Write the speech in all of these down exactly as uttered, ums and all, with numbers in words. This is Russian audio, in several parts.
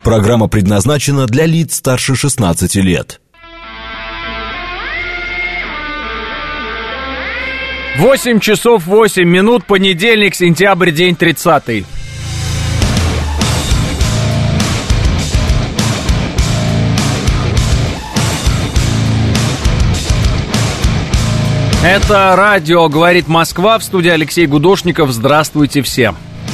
Программа предназначена для лиц старше шестнадцати лет. восемь часов восемь минут, понедельник, сентябрь, день тридцатый. Это радио «Говорит Москва», в студии Алексей Гудошников. Здравствуйте всем.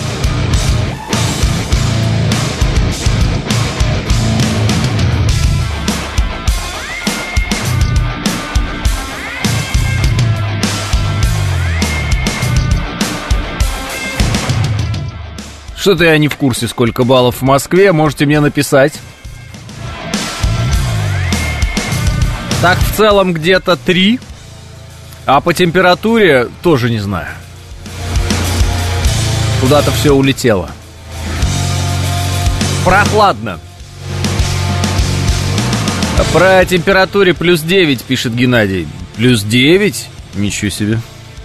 Что-то я не в курсе, сколько баллов в Москве. Можете мне написать. Так, в целом где-то три. А по температуре тоже не знаю. Куда-то все улетело. Прохладно. Про температуре плюс девять, пишет Геннадий. Плюс девять? Ничего себе.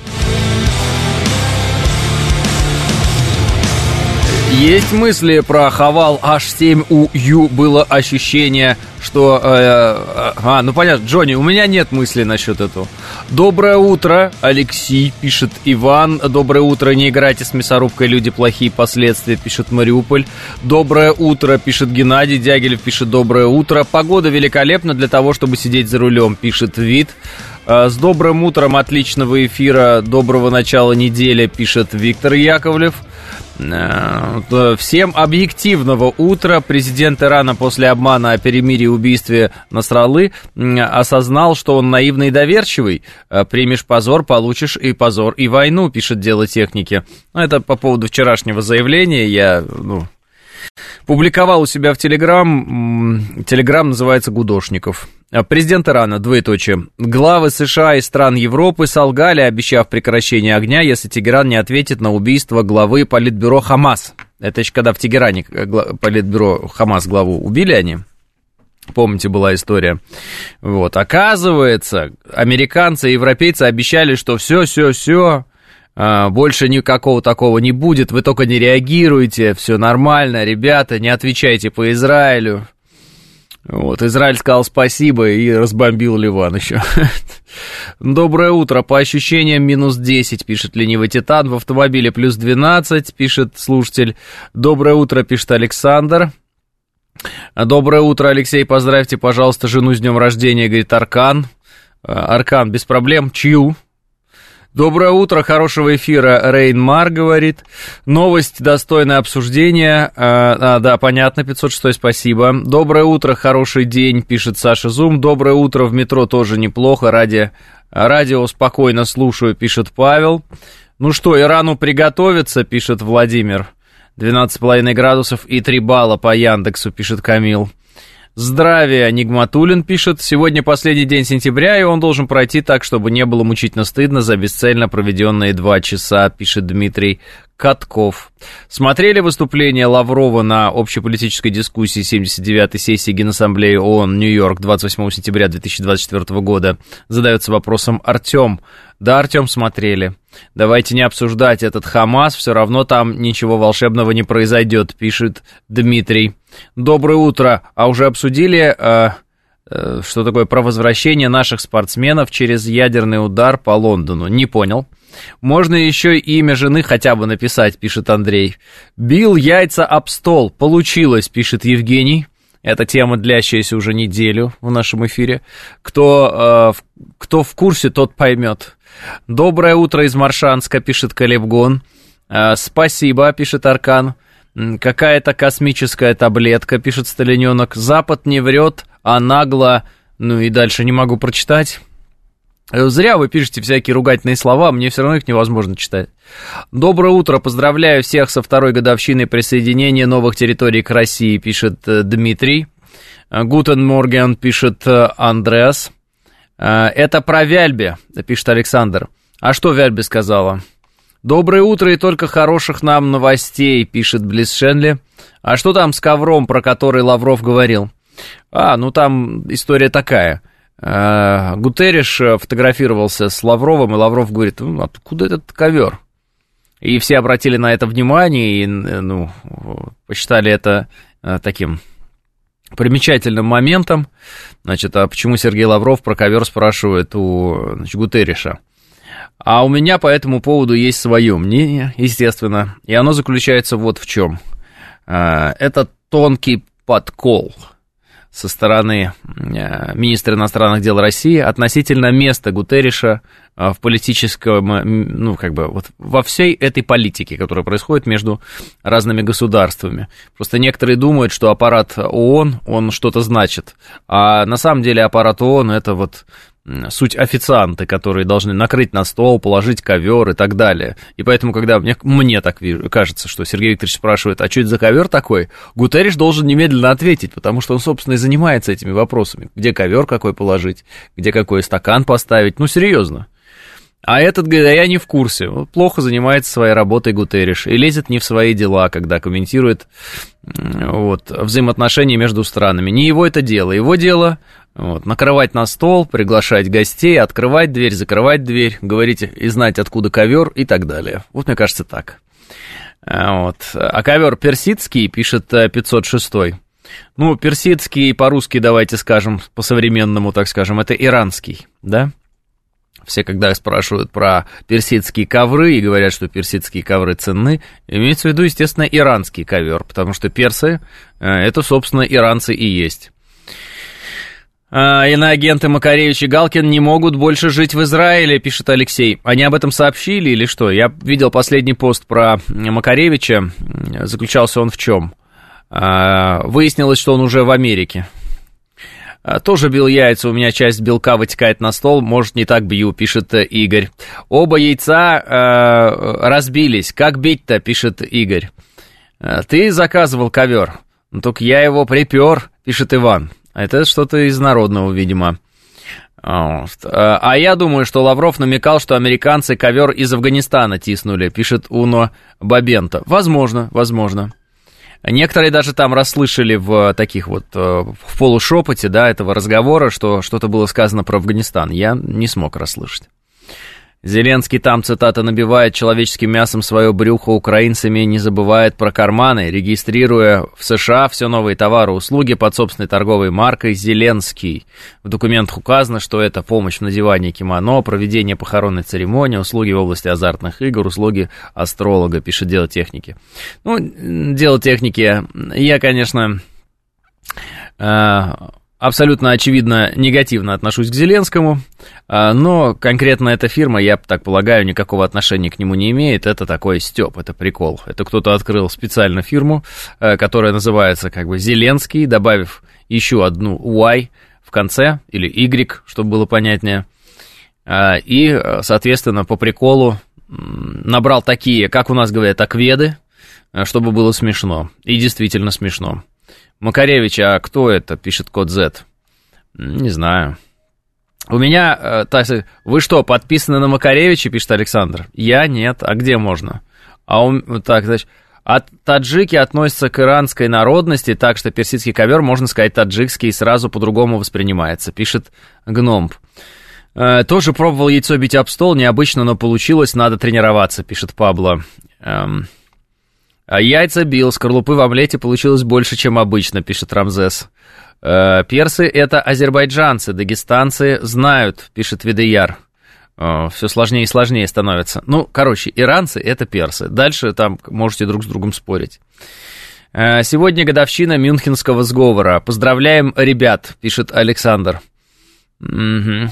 Есть мысли про Хавал эйч семь у ю. Было ощущение, что... Э, а, ну понятно, Джонни, у меня нет мысли насчет этого. Доброе утро, Алексей, пишет Иван. Доброе утро, не играйте с мясорубкой, люди плохие, последствия, пишет Мариуполь. Доброе утро, пишет Геннадий. Дягилев пишет доброе утро. Погода великолепна для того, чтобы сидеть за рулем, пишет Вит. С добрым утром, отличного эфира, доброго начала недели, пишет Виктор Яковлев. Всем объективного утра. Президент Ирана после обмана о перемирии и убийстве Насраллы осознал, что он наивный и доверчивый. Примешь позор, получишь и позор, и войну, пишет Дело техники. Это по поводу вчерашнего заявления. Я, ну, публиковал у себя в Телеграм. Телеграм называется «Гудошников». Президент Ирана, двоеточие. Главы США и стран Европы солгали, обещав прекращение огня, если Тегеран не ответит на убийство главы политбюро Хамас. Это еще когда в Тегеране политбюро Хамас главу убили они. Помните, была история. Вот. Оказывается, американцы и европейцы обещали, что все, все, все, больше никакого такого не будет, вы только не реагируйте, все нормально, ребята, не отвечайте по Израилю. Вот, Израиль сказал спасибо и разбомбил Ливан еще. Доброе утро, по ощущениям минус десять, пишет Ленивый Титан, в автомобиле плюс двенадцать, пишет слушатель. Доброе утро, пишет Александр. Доброе утро, Алексей, поздравьте, пожалуйста, жену с днем рождения, говорит Аркан. Аркан, без проблем, чью? Доброе утро, хорошего эфира, Рейнмар говорит. Новость достойная обсуждения. А, а, да, понятно, пятьсот шесть, спасибо. Доброе утро, хороший день, пишет Саша Зум. Доброе утро, в метро тоже неплохо. Ради, радио спокойно слушаю, пишет Павел. Ну что, Ирану приготовиться, пишет Владимир. двенадцать с половиной градусов и три балла по Яндексу, пишет Камил. Здравия, Нигматуллин пишет. Сегодня последний день сентября, и он должен пройти так, чтобы не было мучительно стыдно за бесцельно проведенные два часа, пишет Дмитрий Катков. Смотрели выступление Лаврова на общеполитической дискуссии семьдесят девятой сессии Генассамблеи ООН Нью-Йорк двадцать восьмого сентября две тысячи двадцать четвёртого года? Задается вопросом Артем. Да, Артем, смотрели. Давайте не обсуждать этот Хамас, все равно там ничего волшебного не произойдет, пишет Дмитрий. Доброе утро. А уже обсудили, э, э, что такое про возвращение наших спортсменов через ядерный удар по Лондону? Не понял. Можно еще имя жены хотя бы написать, пишет Андрей. Бил яйца об стол. Получилось, пишет Евгений. Это тема, длящаяся уже неделю в нашем эфире. Кто, э, кто в курсе, тот поймет. Доброе утро из Маршанска, пишет Калебгон. Э, спасибо, пишет Аркан. Какая-то космическая таблетка, пишет Сталиненок. Запад не врет, а нагло... Ну и дальше не могу прочитать. Зря вы пишете всякие ругательные слова, мне все равно их невозможно читать. Доброе утро, поздравляю всех со второй годовщиной присоединения новых территорий к России, пишет Дмитрий. Гутен Морген, пишет Андреас. Это про Вяльбе, пишет Александр. А что Вяльбе сказала? Доброе утро и только хороших нам новостей, пишет Близ Шенли. А что там с ковром, про который Лавров говорил? А, ну там история такая. Гутерриш фотографировался с Лавровым, и Лавров говорит, ну, откуда этот ковер? И все обратили на это внимание, и, ну, посчитали это таким примечательным моментом. Значит, а почему Сергей Лавров про ковер спрашивает у, значит, Гутерриша? А у меня по этому поводу есть свое мнение, естественно, и оно заключается вот в чем. Это тонкий подкол со стороны министра иностранных дел России относительно места Гутерриша в политическом, ну, как бы, вот во всей этой политике, которая происходит между разными государствами. Просто некоторые думают, что аппарат ООН, он что-то значит, а на самом деле аппарат ООН — это вот суть официанты, которые должны накрыть на стол, положить ковер и так далее. И поэтому, когда мне, мне так вижу, кажется, что Сергей Викторович спрашивает, а что это за ковер такой, Гутерриш должен немедленно ответить, потому что он, собственно, и занимается этими вопросами. Где ковер какой положить, где какой стакан поставить, ну, серьезно. А этот говорит, а я не в курсе. Плохо занимается своей работой Гутерриш и лезет не в свои дела, когда комментирует вот, взаимоотношения между странами. Не его это дело. Его дело вот, накрывать на стол, приглашать гостей, открывать дверь, закрывать дверь, говорить и знать, откуда ковер и так далее. Вот, мне кажется, так. Вот. А ковер персидский, пишет пятьсот шестой. Ну, персидский по-русски, давайте скажем, по-современному, так скажем, это иранский, да? Все, когда спрашивают про персидские ковры и говорят, что персидские ковры ценны, имеется в виду, естественно, иранский ковер, потому что персы — это, собственно, иранцы и есть. Иноагенты Макаревич и Галкин не могут больше жить в Израиле, пишет Алексей. Они об этом сообщили или что? Я видел последний пост про Макаревича. Заключался он в чем? Выяснилось, что он уже в Америке. Тоже бил яйца, у меня часть белка вытекает на стол, может, не так бью, пишет Игорь. Оба яйца э, разбились, как бить-то, пишет Игорь. Ты заказывал ковер, ну, только я его припер, пишет Иван. Это что-то из народного, видимо. Вот. А я думаю, что Лавров намекал, что американцы ковер из Афганистана тиснули, пишет Уно Бабенто. Возможно, возможно. Некоторые даже там расслышали в таких вот, в полушепоте, да, этого разговора, что что-то было сказано про Афганистан. Я не смог расслышать. Зеленский там, цитата, набивает человеческим мясом свое брюхо украинцами, не забывает про карманы, регистрируя в США все новые товары и услуги под собственной торговой маркой «Зеленский». В документах указано, что это помощь в надевании кимоно, проведение похоронной церемонии, услуги в области азартных игр, услуги астролога, пишет «Дело техники». Ну, «Дело техники» я, конечно... абсолютно очевидно негативно отношусь к Зеленскому, но конкретно эта фирма, я так полагаю, никакого отношения к нему не имеет. Это такой стёб, это прикол. Это кто-то открыл специально фирму, которая называется как бы Зеленский, добавив еще одну Y в конце, или Y, чтобы было понятнее. И, соответственно, по приколу набрал такие, как у нас говорят, акведы, чтобы было смешно. И действительно смешно. Макаревич, а кто это, пишет код Z? Не знаю. У меня, так сказать, вы что, подписаны на Макаревича, пишет Александр? Я нет, а где можно? А у, так, значит, а таджики относятся к иранской народности, так что персидский ковер, можно сказать, таджикский, и сразу по-другому воспринимается, пишет Гномб. Э, тоже пробовал яйцо бить об стол, необычно, но получилось, надо тренироваться, пишет Пабло. Эм... А яйца бил, скорлупы в омлете получилось больше, чем обычно, пишет Рамзес. Э, персы — это азербайджанцы, дагестанцы знают, пишет Видеяр. Э, все сложнее и сложнее становится. Ну, короче, иранцы — это персы. Дальше там можете друг с другом спорить. Э, сегодня годовщина Мюнхенского сговора. Поздравляем, ребят, пишет Александр. Угу.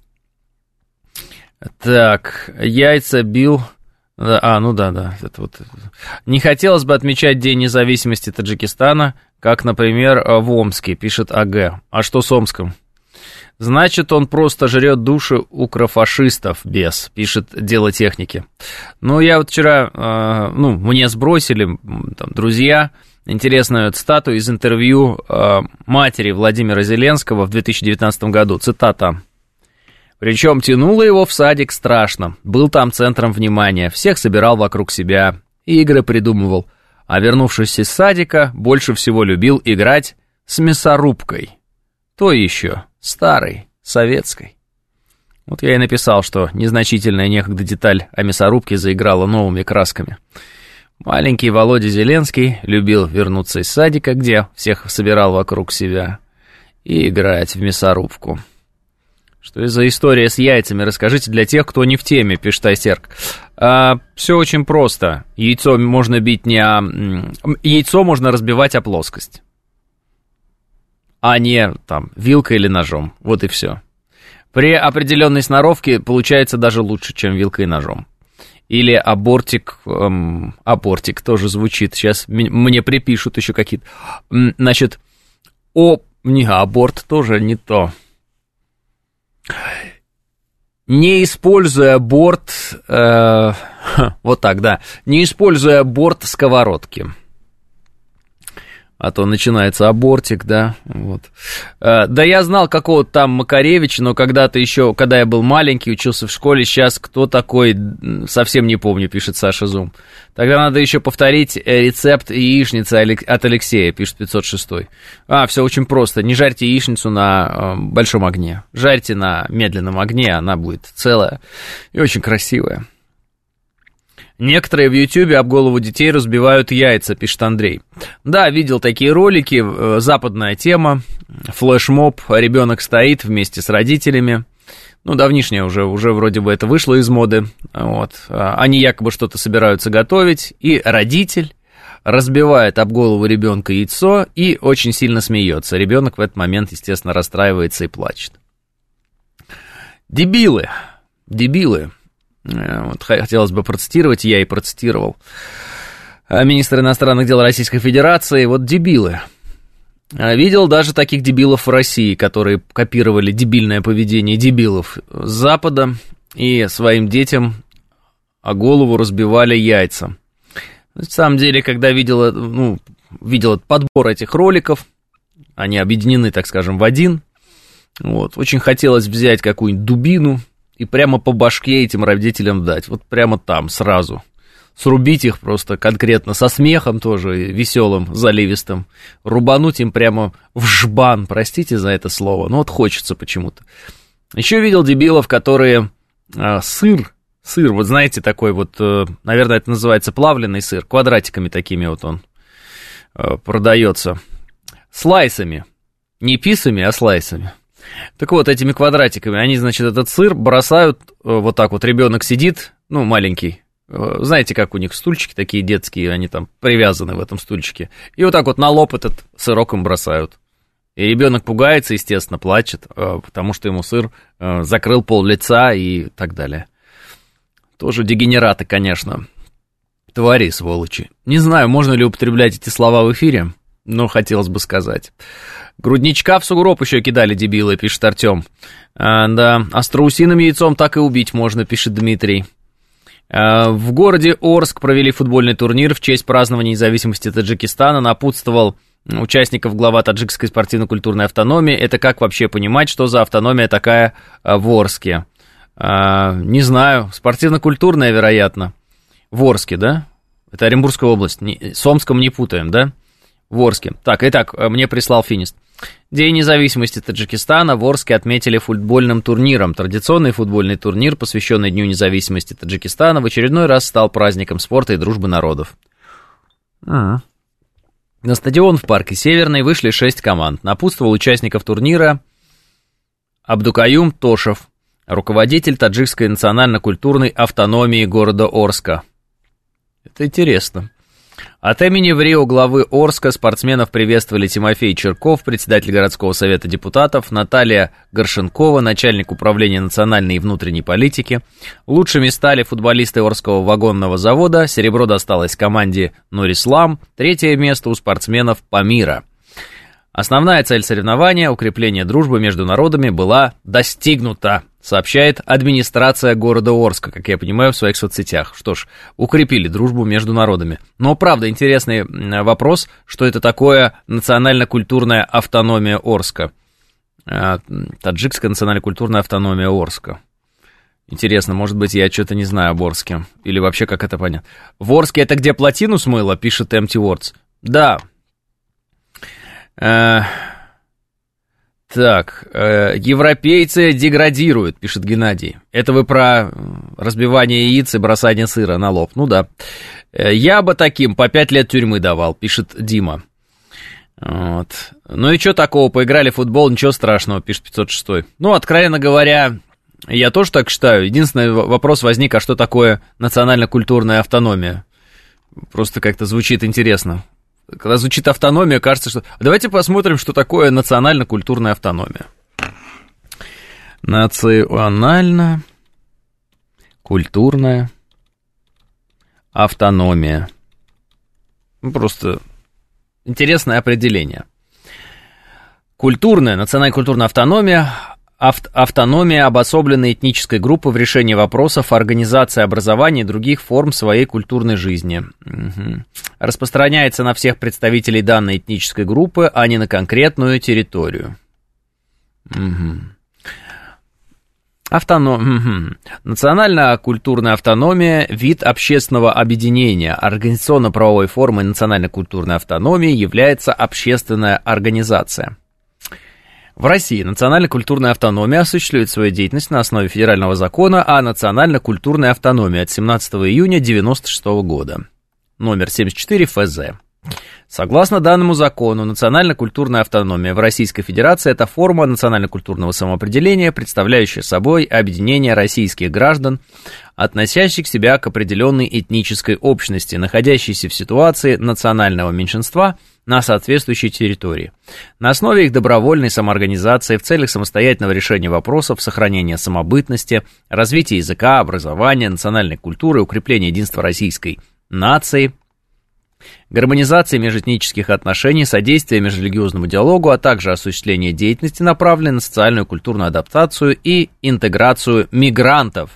Так, яйца бил... А, ну да, да. Это вот. Не хотелось бы отмечать День независимости Таджикистана, как, например, в Омске, пишет АГ. А что с Омском? Значит, он просто жрет души укрофашистов, бес, пишет Дело техники. Ну, я вот вчера, э, ну, мне сбросили там, друзья интересную цитату из интервью э, матери Владимира Зеленского в две тысячи девятнадцатом году. Цитата. Причем тянуло его в садик страшно, был там центром внимания, всех собирал вокруг себя, игры придумывал, а вернувшись из садика, больше всего любил играть с мясорубкой, то еще старой, советской. Вот я и написал, что незначительная некогда деталь о мясорубке заиграла новыми красками. Маленький Володя Зеленский любил вернуться из садика, где всех собирал вокруг себя, и играть в мясорубку. Что это за история с яйцами? Расскажите для тех, кто не в теме, пишет Айсерк. А, все очень просто. Яйцо можно бить не о... Яйцо можно разбивать о плоскость, а не там вилкой или ножом. Вот и все. При определенной сноровке получается даже лучше, чем вилкой и ножом. Или абортик, эм, абортик тоже звучит. Сейчас мне припишут еще какие-то. Значит, о, не, аборт тоже не то. Не используя борт, э, вот так, да, не используя борт сковородки. А то начинается абортик, да, вот. Э, да я знал какого-то там Макаревича, но когда-то еще, когда я был маленький, учился в школе, сейчас кто такой, совсем не помню, пишет Саша Зум. Тогда надо еще повторить рецепт яичницы от Алексея, пишет пятьсот шесть. А, все очень просто, не жарьте яичницу на э, большом огне, жарьте на медленном огне, она будет целая и очень красивая. Некоторые в Ютьюбе об голову детей разбивают яйца, пишет Андрей. Да, видел такие ролики, западная тема, флешмоб, ребенок стоит вместе с родителями. Ну, давнишнее уже, уже вроде бы это вышло из моды. Вот. Они якобы что-то собираются готовить, и родитель разбивает об голову ребенка яйцо и очень сильно смеется. Ребенок в этот момент, естественно, расстраивается и плачет. Дебилы, дебилы. Вот, хотелось бы процитировать, я и процитировал. Министр иностранных дел Российской Федерации, вот дебилы. Видел даже таких дебилов в России, которые копировали дебильное поведение дебилов с Запада и своим детям о голову разбивали яйца. На самом деле, когда видел, ну, видел подбор этих роликов, они объединены, так скажем, в один, вот, очень хотелось взять какую-нибудь дубину и прямо по башке этим родителям дать, вот прямо там, сразу. Срубить их просто конкретно, со смехом тоже, веселым, заливистым. Рубануть им прямо в жбан, простите за это слово, но вот хочется почему-то. Еще видел дебилов, которые а, сыр, сыр, вот знаете, такой вот, а, наверное, это называется плавленый сыр, квадратиками такими вот он а, продается. Слайсами, не писами, а слайсами. Так вот, этими квадратиками, они, значит, этот сыр бросают, вот так вот, ребенок сидит, ну, маленький, знаете, как у них стульчики такие детские, они там привязаны в этом стульчике, и вот так вот на лоб этот сырок им бросают. И ребенок пугается, естественно, плачет, потому что ему сыр закрыл пол лица и так далее. Тоже дегенераты, конечно, твари, сволочи. Не знаю, можно ли употреблять эти слова в эфире, но хотелось бы сказать. Грудничка в сугроб еще кидали дебилы, пишет Артем. А, да, а страусиным яйцом так и убить можно, пишет Дмитрий. А, в городе Орск провели футбольный турнир в честь празднования независимости Таджикистана. Напутствовал участников глава таджикской спортивно-культурной автономии. Это как вообще понимать, что за автономия такая в Орске? А, не знаю, спортивно-культурная, вероятно. В Орске, да? Это Оренбургская область, не, с Омском не путаем, да? В Орске. Так, итак, мне прислал Финист. День независимости Таджикистана в Орске отметили футбольным турниром. Традиционный футбольный турнир, посвященный Дню независимости Таджикистана, в очередной раз стал праздником спорта и дружбы народов. А-а. На стадион в парке Северный вышли шесть команд. Напутствовал участников турнира Абдукаюм Тошев, руководитель таджикской национально-культурной автономии города Орска. Это интересно. От имени в Рио главы Орска спортсменов приветствовали Тимофей Черков, председатель городского совета депутатов, Наталья Горшенкова, начальник управления национальной и внутренней политики. Лучшими стали футболисты Орского вагонного завода, серебро досталось команде Нурислам, третье место у спортсменов Памира. Основная цель соревнования, укрепление дружбы между народами, была достигнута, сообщает администрация города Орска, как я понимаю, в своих соцсетях. Что ж, укрепили дружбу между народами. Но, правда, интересный вопрос, что это такое национально-культурная автономия Орска. Таджикская национально-культурная автономия Орска. Интересно, может быть, я что-то не знаю об Орске. Или вообще, как это понятно. В Орске это где плотину смыло, пишет Empty Words. Да. Так, Так, э, европейцы деградируют, пишет Геннадий. Это вы про разбивание яиц и бросание сыра на лоб. Ну да. Я бы таким по пять лет тюрьмы давал, пишет Дима. Вот. Ну и что такого, поиграли в футбол, ничего страшного, пишет пятьсот шестой. Ну, откровенно говоря, я тоже так считаю. Единственный вопрос возник, а что такое национально-культурная автономия? Просто как-то звучит интересно. Когда звучит автономия, кажется, что... Давайте посмотрим, что такое национально-культурная автономия. Национально-культурная автономия. Ну, просто интересное определение. Культурная, национально-культурная автономия, авт, автономия обособленной этнической группы в решении вопросов организации образования и других форм своей культурной жизни. Угу. Распространяется на всех представителей данной этнической группы, а не на конкретную территорию. Угу. Автоном... Угу. Национально-культурная автономия – вид общественного объединения. Организационно-правовой формой национально-культурной автономии является общественная организация. В России национально-культурная автономия осуществляет свою деятельность на основе федерального закона о национально-культурной автономии от семнадцатого июня девяносто шестого года, номер семьдесят четыре эф зэ. Согласно данному закону, национально-культурная автономия в Российской Федерации – это форма национально-культурного самоопределения, представляющая собой объединение российских граждан, относящих себя к определенной этнической общности, находящейся в ситуации национального меньшинства на соответствующей территории, на основе их добровольной самоорганизации в целях самостоятельного решения вопросов сохранения самобытности, развития языка, образования, национальной культуры, укрепления единства российской нации, гармонизации межэтнических отношений, содействия межрелигиозному диалогу, а также осуществления деятельности, направленной на социальную и культурную адаптацию и интеграцию мигрантов.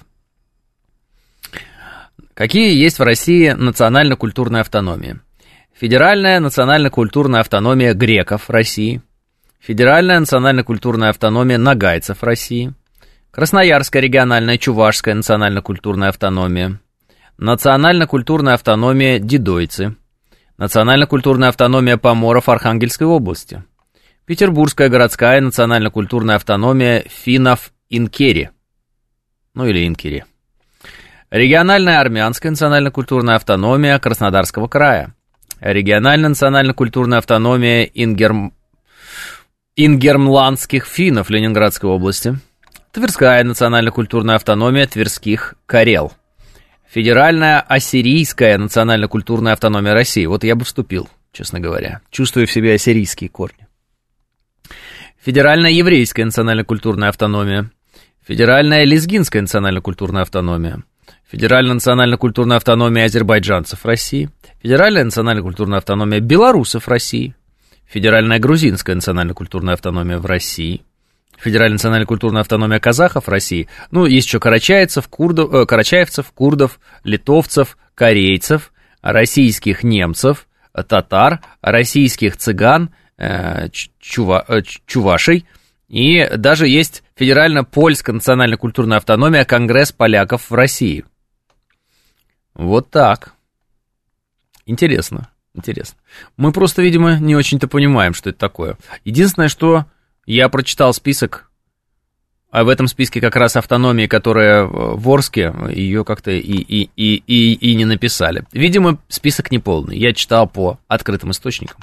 Какие есть в России национально-культурные автономии? Федеральная национально-культурная автономия греков России, Федеральная национально-культурная автономия нагайцев России, Красноярская региональная чувашская национально-культурная автономия, национально-культурная автономия дидойцы, национально-культурная автономия поморов Архангельской области, Петербургская городская национально-культурная автономия финнов Инкери, ну или Инкери, региональная армянская национально-культурная автономия Краснодарского края, региональная национально-культурная автономия ингерм... ингермландских финнов Ленинградской области, Тверская национально-культурная автономия тверских карел, Федеральная ассирийская национально-культурная автономия России. Вот я бы вступил, честно говоря. Чувствую в себе ассирийские корни. Федеральная еврейская национально-культурная автономия. Федеральная лезгинская национально-культурная автономия. Федеральная национально-культурная автономия азербайджанцев России. Федеральная национально-культурная автономия белорусов России. Федеральная грузинская национально-культурная автономия в России. Федеральная национально-культурная автономия казахов России. Ну, есть еще карачаевцев, курдов, э, карачаевцев, курдов, литовцев, корейцев, российских немцев, татар, российских цыган, э, чува, э, чувашей. И даже есть Федерально-польская национально-культурная автономия Конгресс поляков в России. Вот так. Интересно, интересно. Мы просто, видимо, не очень-то понимаем, что это такое. Единственное, что... Я прочитал список, а в этом списке как раз автономии, которая в Орске, ее как-то и, и, и, и, и не написали. Видимо, список неполный, я читал по открытым источникам.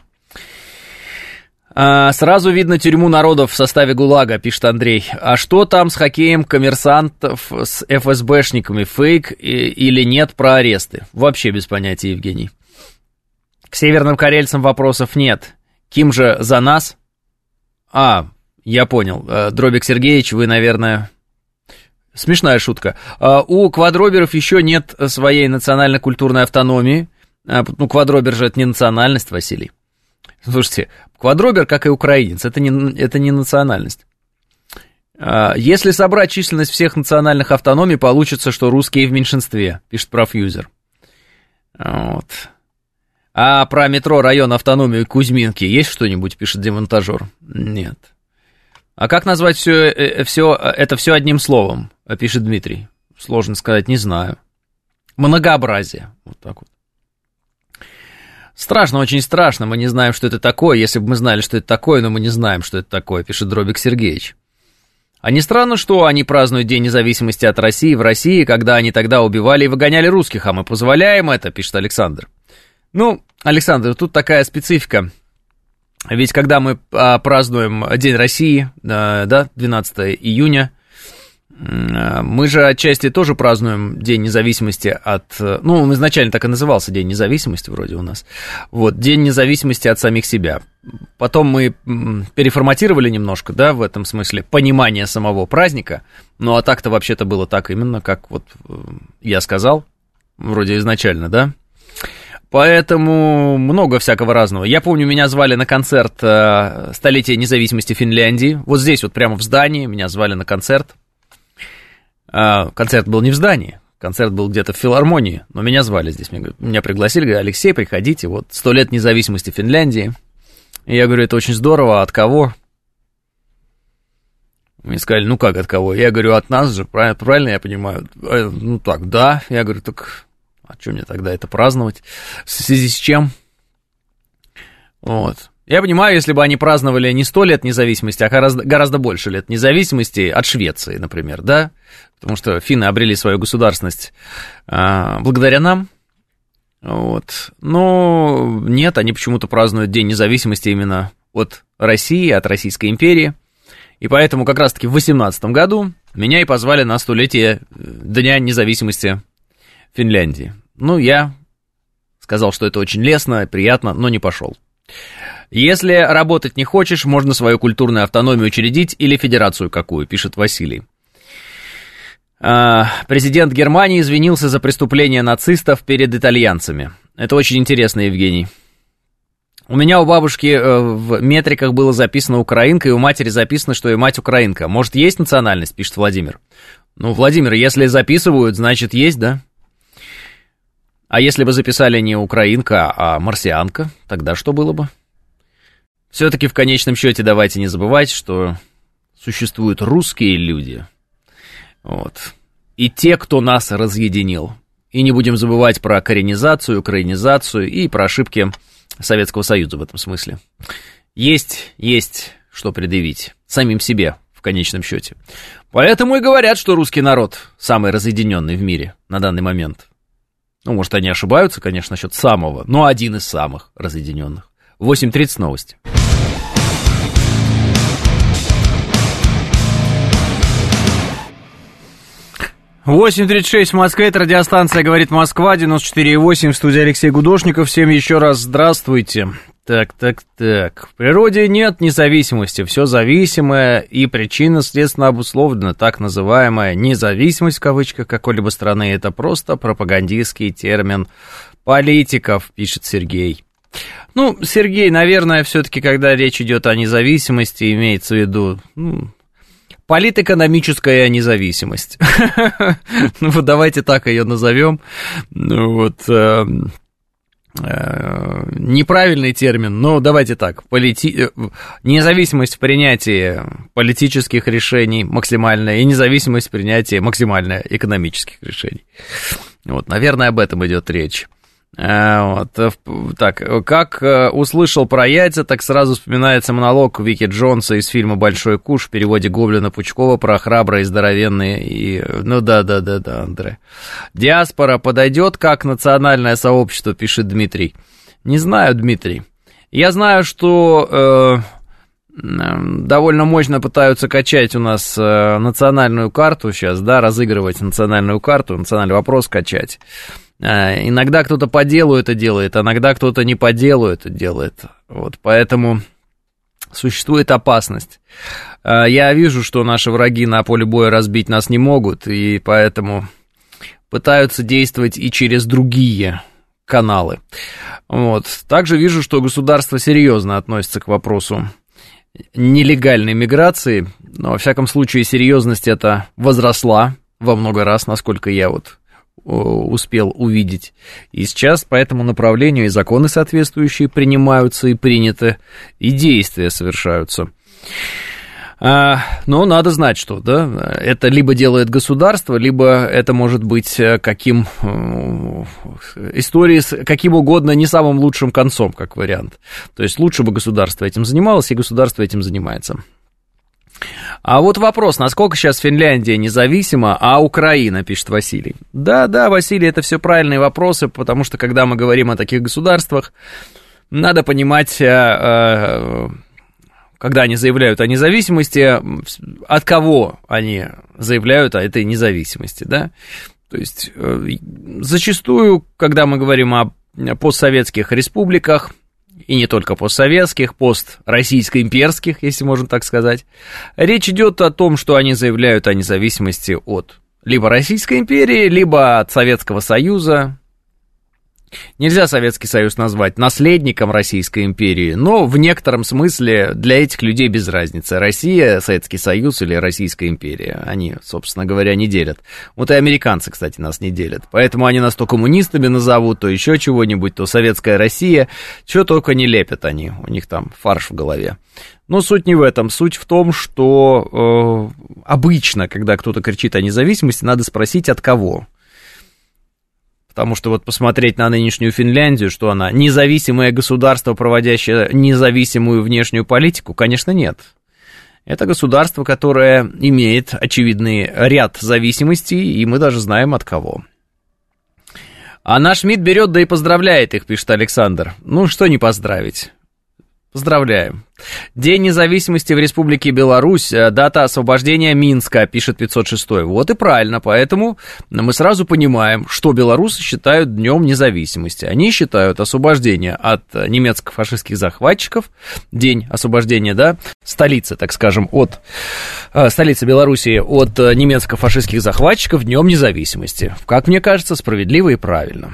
А, сразу видно тюрьму народов в составе ГУЛАГа, пишет Андрей. А что там с хоккеем коммерсантов с эф эс бэшниками, фейк или нет про аресты? Вообще без понятия, Евгений. К северным карельцам вопросов нет. Ким же за нас? А, я понял. Дробик Сергеевич, вы, наверное... Смешная шутка. У квадроберов еще нет своей национально-культурной автономии. Ну, квадробер же это не национальность, Василий. Слушайте, квадробер, как и украинец, это не, это не национальность. Если собрать численность всех национальных автономий, получится, что русские в меньшинстве, пишет профьюзер. Вот. А про метро, район, автономию Кузьминки есть что-нибудь, пишет демонтажер? Нет. А как назвать все, все, это все одним словом, пишет Дмитрий? Сложно сказать, не знаю. Многообразие. Вот так вот. Страшно, очень страшно, мы не знаем, что это такое. Если бы мы знали, что это такое, но мы не знаем, что это такое, пишет Дробик Сергеевич. А не странно, что они празднуют День независимости от России в России, когда они тогда убивали и выгоняли русских, а мы позволяем это, пишет Александр. Ну, Александр, тут такая специфика. Ведь когда мы а, празднуем День России, а, да, двенадцатого июня, а, мы же отчасти тоже празднуем День независимости от... Ну, он изначально так и назывался, День независимости вроде у нас. Вот, День независимости от самих себя. Потом мы переформатировали немножко, да, в этом смысле, понимание самого праздника. Ну, а так-то вообще-то было так именно, как вот я сказал, вроде изначально, да. Поэтому много всякого разного. Я помню, меня звали на концерт э, столетия независимости Финляндии. Вот здесь вот прямо в здании меня звали на концерт. Э, концерт был не в здании, концерт был где-то в филармонии, но меня звали здесь. Меня, меня пригласили, говорят: Алексей, приходите, вот сто лет независимости Финляндии. И я говорю: это очень здорово, от кого? Мне сказали: ну как от кого? Я говорю: от нас же, правильно, правильно я понимаю? Ну так, да. Я говорю: так... А что мне тогда это праздновать? В связи с чем? Вот. Я понимаю, если бы они праздновали не сто лет независимости, а гораздо, гораздо больше лет независимости от Швеции, например, да? Потому что финны обрели свою государственность а, благодаря нам. Вот. Но нет, они почему-то празднуют День независимости именно от России, от Российской империи. И поэтому как раз-таки в восемнадцатом году меня и позвали на столетие Дня независимости Финляндии. Ну, я сказал, что это очень лестно, приятно, но не пошел. Если работать не хочешь, можно свою культурную автономию учредить или федерацию какую, пишет Василий. Президент Германии извинился за преступления нацистов перед итальянцами. Это очень интересно, Евгений. У меня у бабушки в метриках было записано украинка, и у матери записано, что и мать украинка. Может, есть национальность, пишет Владимир. Ну, Владимир, если записывают, значит, есть, да? А если бы записали не украинка, а марсианка, тогда что было бы? Все-таки в конечном счете давайте не забывать, что существуют русские люди, вот, и те, кто нас разъединил. И не будем забывать про коренизацию, украинизацию и про ошибки Советского Союза в этом смысле. Есть, есть что предъявить самим себе в конечном счете. Поэтому и говорят, что русский народ самый разъединенный в мире на данный момент. Ну, может, они ошибаются, конечно, насчет самого, но один из самых разъединенных. восемь тридцать новости. восемь тридцать шесть в Москве, это радиостанция «Говорит Москва», девяносто четыре и восемь, в студии Алексей Гудошников. Всем еще раз здравствуйте. Так, так, так. В природе нет независимости, все зависимое, и причинно-следственно обусловлено. Так называемая независимость, в кавычках, какой-либо страны, это просто пропагандистский термин политиков, пишет Сергей. Ну, Сергей, наверное, все-таки, когда речь идет о независимости, имеется в виду... Ну, политэкономическая независимость. Ну, вот давайте так ее назовем. Вот, э, э, неправильный термин, но давайте так. Полити... Независимость в принятии политических решений максимальная, и независимость в принятии максимальная экономических решений. Вот, наверное, об этом идет речь. Вот, так, как услышал про яйца, так сразу вспоминается монолог Вики Джонса из фильма «Большой куш» в переводе Гоблина Пучкова про храбрые, здоровенные и... Ну да-да-да-да, Андре. Диаспора подойдет как национальное сообщество, пишет Дмитрий. Не знаю, Дмитрий. Я знаю, что э, довольно мощно пытаются качать у нас э, национальную карту сейчас, да, разыгрывать национальную карту, национальный вопрос качать. Иногда кто-то по делу это делает, а иногда кто-то не по делу это делает. Вот, поэтому существует опасность. Я вижу, что наши враги на поле боя разбить нас не могут, и поэтому пытаются действовать и через другие каналы. Вот. Также вижу, что государство серьезно относится к вопросу нелегальной миграции, но, во всяком случае, серьезность эта возросла во много раз, насколько я вот успел увидеть. И сейчас по этому направлению и законы соответствующие принимаются и приняты, и действия совершаются. Но надо знать, что, да, это либо делает государство, либо это может быть каким историей с каким угодно не самым лучшим концом, как вариант. То есть лучше бы государство этим занималось, и государство этим занимается. А вот вопрос, насколько сейчас Финляндия независима, а Украина, пишет Василий. Да, да, Василий, это все правильные вопросы, потому что когда мы говорим о таких государствах, надо понимать... Когда они заявляют о независимости, от кого они заявляют о этой независимости, да? То есть зачастую, когда мы говорим о постсоветских республиках, и не только постсоветских, построссийско-имперских, если можно так сказать, речь идет о том, что они заявляют о независимости от либо Российской империи, либо от Советского Союза. Нельзя Советский Союз назвать наследником Российской империи, но в некотором смысле для этих людей без разницы. Россия, Советский Союз или Российская империя. Они, собственно говоря, не делят. Вот и американцы, кстати, нас не делят. Поэтому они нас то коммунистами назовут, то еще чего-нибудь, то Советская Россия. Чего только не лепят они, у них там фарш в голове. Но суть не в этом. Суть в том, что э, обычно, когда кто-то кричит о независимости, надо спросить, от кого. Потому что вот посмотреть на нынешнюю Финляндию, что она независимое государство, проводящее независимую внешнюю политику, конечно, нет. Это государство, которое имеет очевидный ряд зависимостей, и мы даже знаем от кого. А наш МИД берет, да и поздравляет их, пишет Александр. Ну, что не поздравить? Поздравляем. День независимости в Республике Беларусь, дата освобождения Минска, пишет пятьсот шестой. Вот и правильно, поэтому мы сразу понимаем, что белорусы считают днем независимости. Они считают освобождение от немецко-фашистских захватчиков, день освобождения, да, столицы, так скажем, от столицы Белоруссии от немецко-фашистских захватчиков днем независимости. Как мне кажется, справедливо и правильно.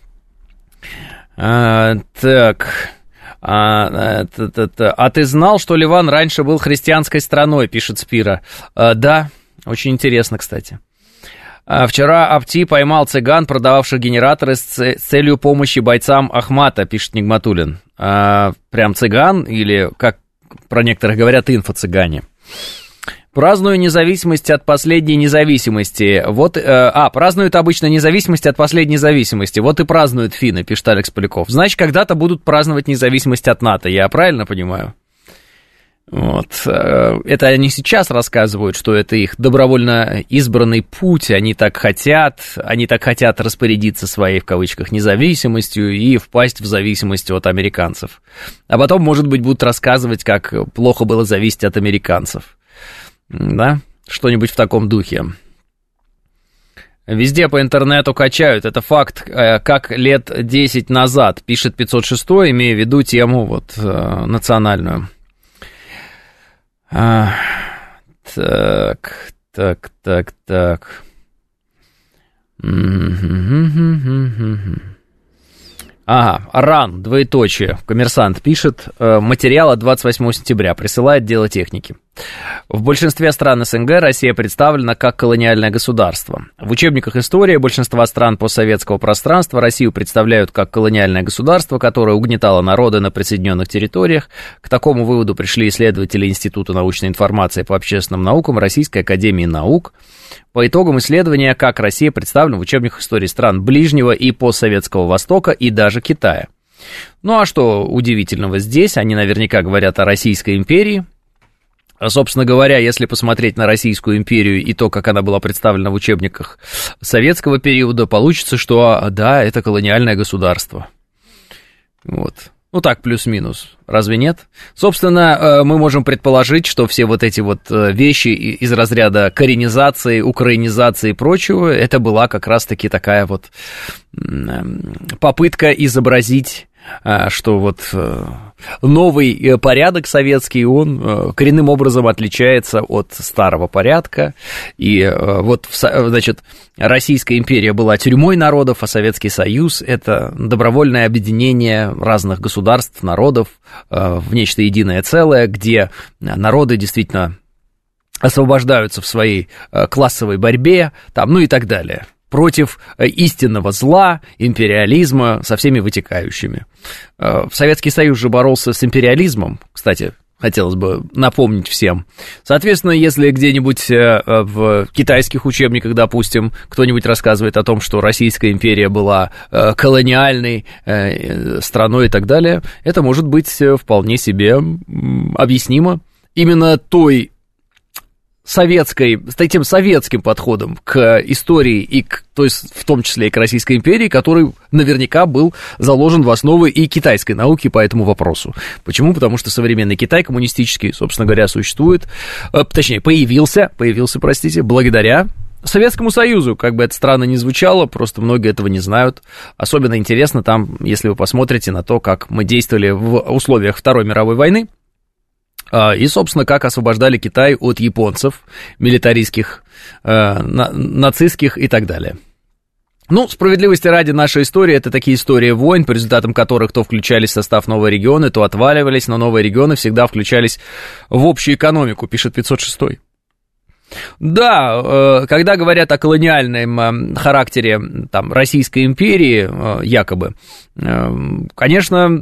А, так... А, а ты знал, что Ливан раньше был христианской страной, пишет Спира. А, да, очень интересно, кстати. А, вчера Апти поймал цыган, продававших генераторы с целью помощи бойцам Ахмата, пишет Нигматуллин. А, прям цыган или, как про некоторых говорят, инфо-цыгане. Праздную независимость от последней независимости. Вот, э, а, празднуют обычно независимость от последней зависимости. Вот и празднуют финны, пишет Алекс Поляков. Значит, когда-то будут праздновать независимость от НАТО. Я правильно понимаю? Вот. Это они сейчас рассказывают, что это их добровольно избранный путь. Они так хотят, они так хотят распорядиться своей, в кавычках, независимостью и впасть в зависимость от американцев. А потом, может быть, будут рассказывать, как плохо было зависеть от американцев. Да, что-нибудь в таком духе. Везде по интернету качают, это факт, как лет десять назад, пишет пятьсот шестой, имея в виду тему вот национальную. А, так, так, так, так. Ага, РАН, двоеточие, коммерсант пишет, материал от двадцать восьмого сентября, присылает дело техники. В большинстве стран СНГ Россия представлена как колониальное государство. В учебниках истории большинства стран постсоветского пространства Россию представляют как колониальное государство, которое угнетало народы на присоединенных территориях. К такому выводу пришли исследователи Института научной информации по общественным наукам Российской академии наук. По итогам исследования, как Россия представлена в учебниках истории стран Ближнего и постсоветского Востока и даже Китая. Ну а что удивительного здесь? Они наверняка говорят о Российской империи. Собственно говоря, если посмотреть на Российскую империю и то, как она была представлена в учебниках советского периода, получится, что да, это колониальное государство. Вот. Ну так, плюс-минус. Разве нет? Собственно, мы можем предположить, что все вот эти вот вещи из разряда коренизации, украинизации и прочего, это была как раз-таки такая вот попытка изобразить, что вот новый порядок советский, он коренным образом отличается от старого порядка. И вот, значит, Российская империя была тюрьмой народов, а Советский Союз — это добровольное объединение разных государств, народов в нечто единое целое, где народы действительно освобождаются в своей классовой борьбе, там, ну и так далее. Против истинного зла, империализма со всеми вытекающими. Советский Союз же боролся с империализмом, кстати, хотелось бы напомнить всем. Соответственно, если где-нибудь в китайских учебниках, допустим, кто-нибудь рассказывает о том, что Российская империя была колониальной страной и так далее, это может быть вполне себе объяснимо именно той советской, с этим советским подходом к истории и к, то есть в том числе и к Российской империи, который наверняка был заложен в основы и китайской науки по этому вопросу. Почему? Потому что современный Китай коммунистический, собственно говоря, существует, э, точнее, появился, появился, простите, благодаря Советскому Союзу, как бы это странно ни звучало, просто многие этого не знают. Особенно интересно там, если вы посмотрите на то, как мы действовали в условиях Второй мировой войны, и, собственно, как освобождали Китай от японцев, милитаристских, э, на, нацистских и так далее. Ну, справедливости ради, наша история — это такие истории войн, по результатам которых то включались в состав новые регионы, то отваливались, но новые регионы всегда включались в общую экономику, пишет пятьсот шестой. Да, э, когда говорят о колониальном э, характере там, Российской империи, э, якобы, э, конечно...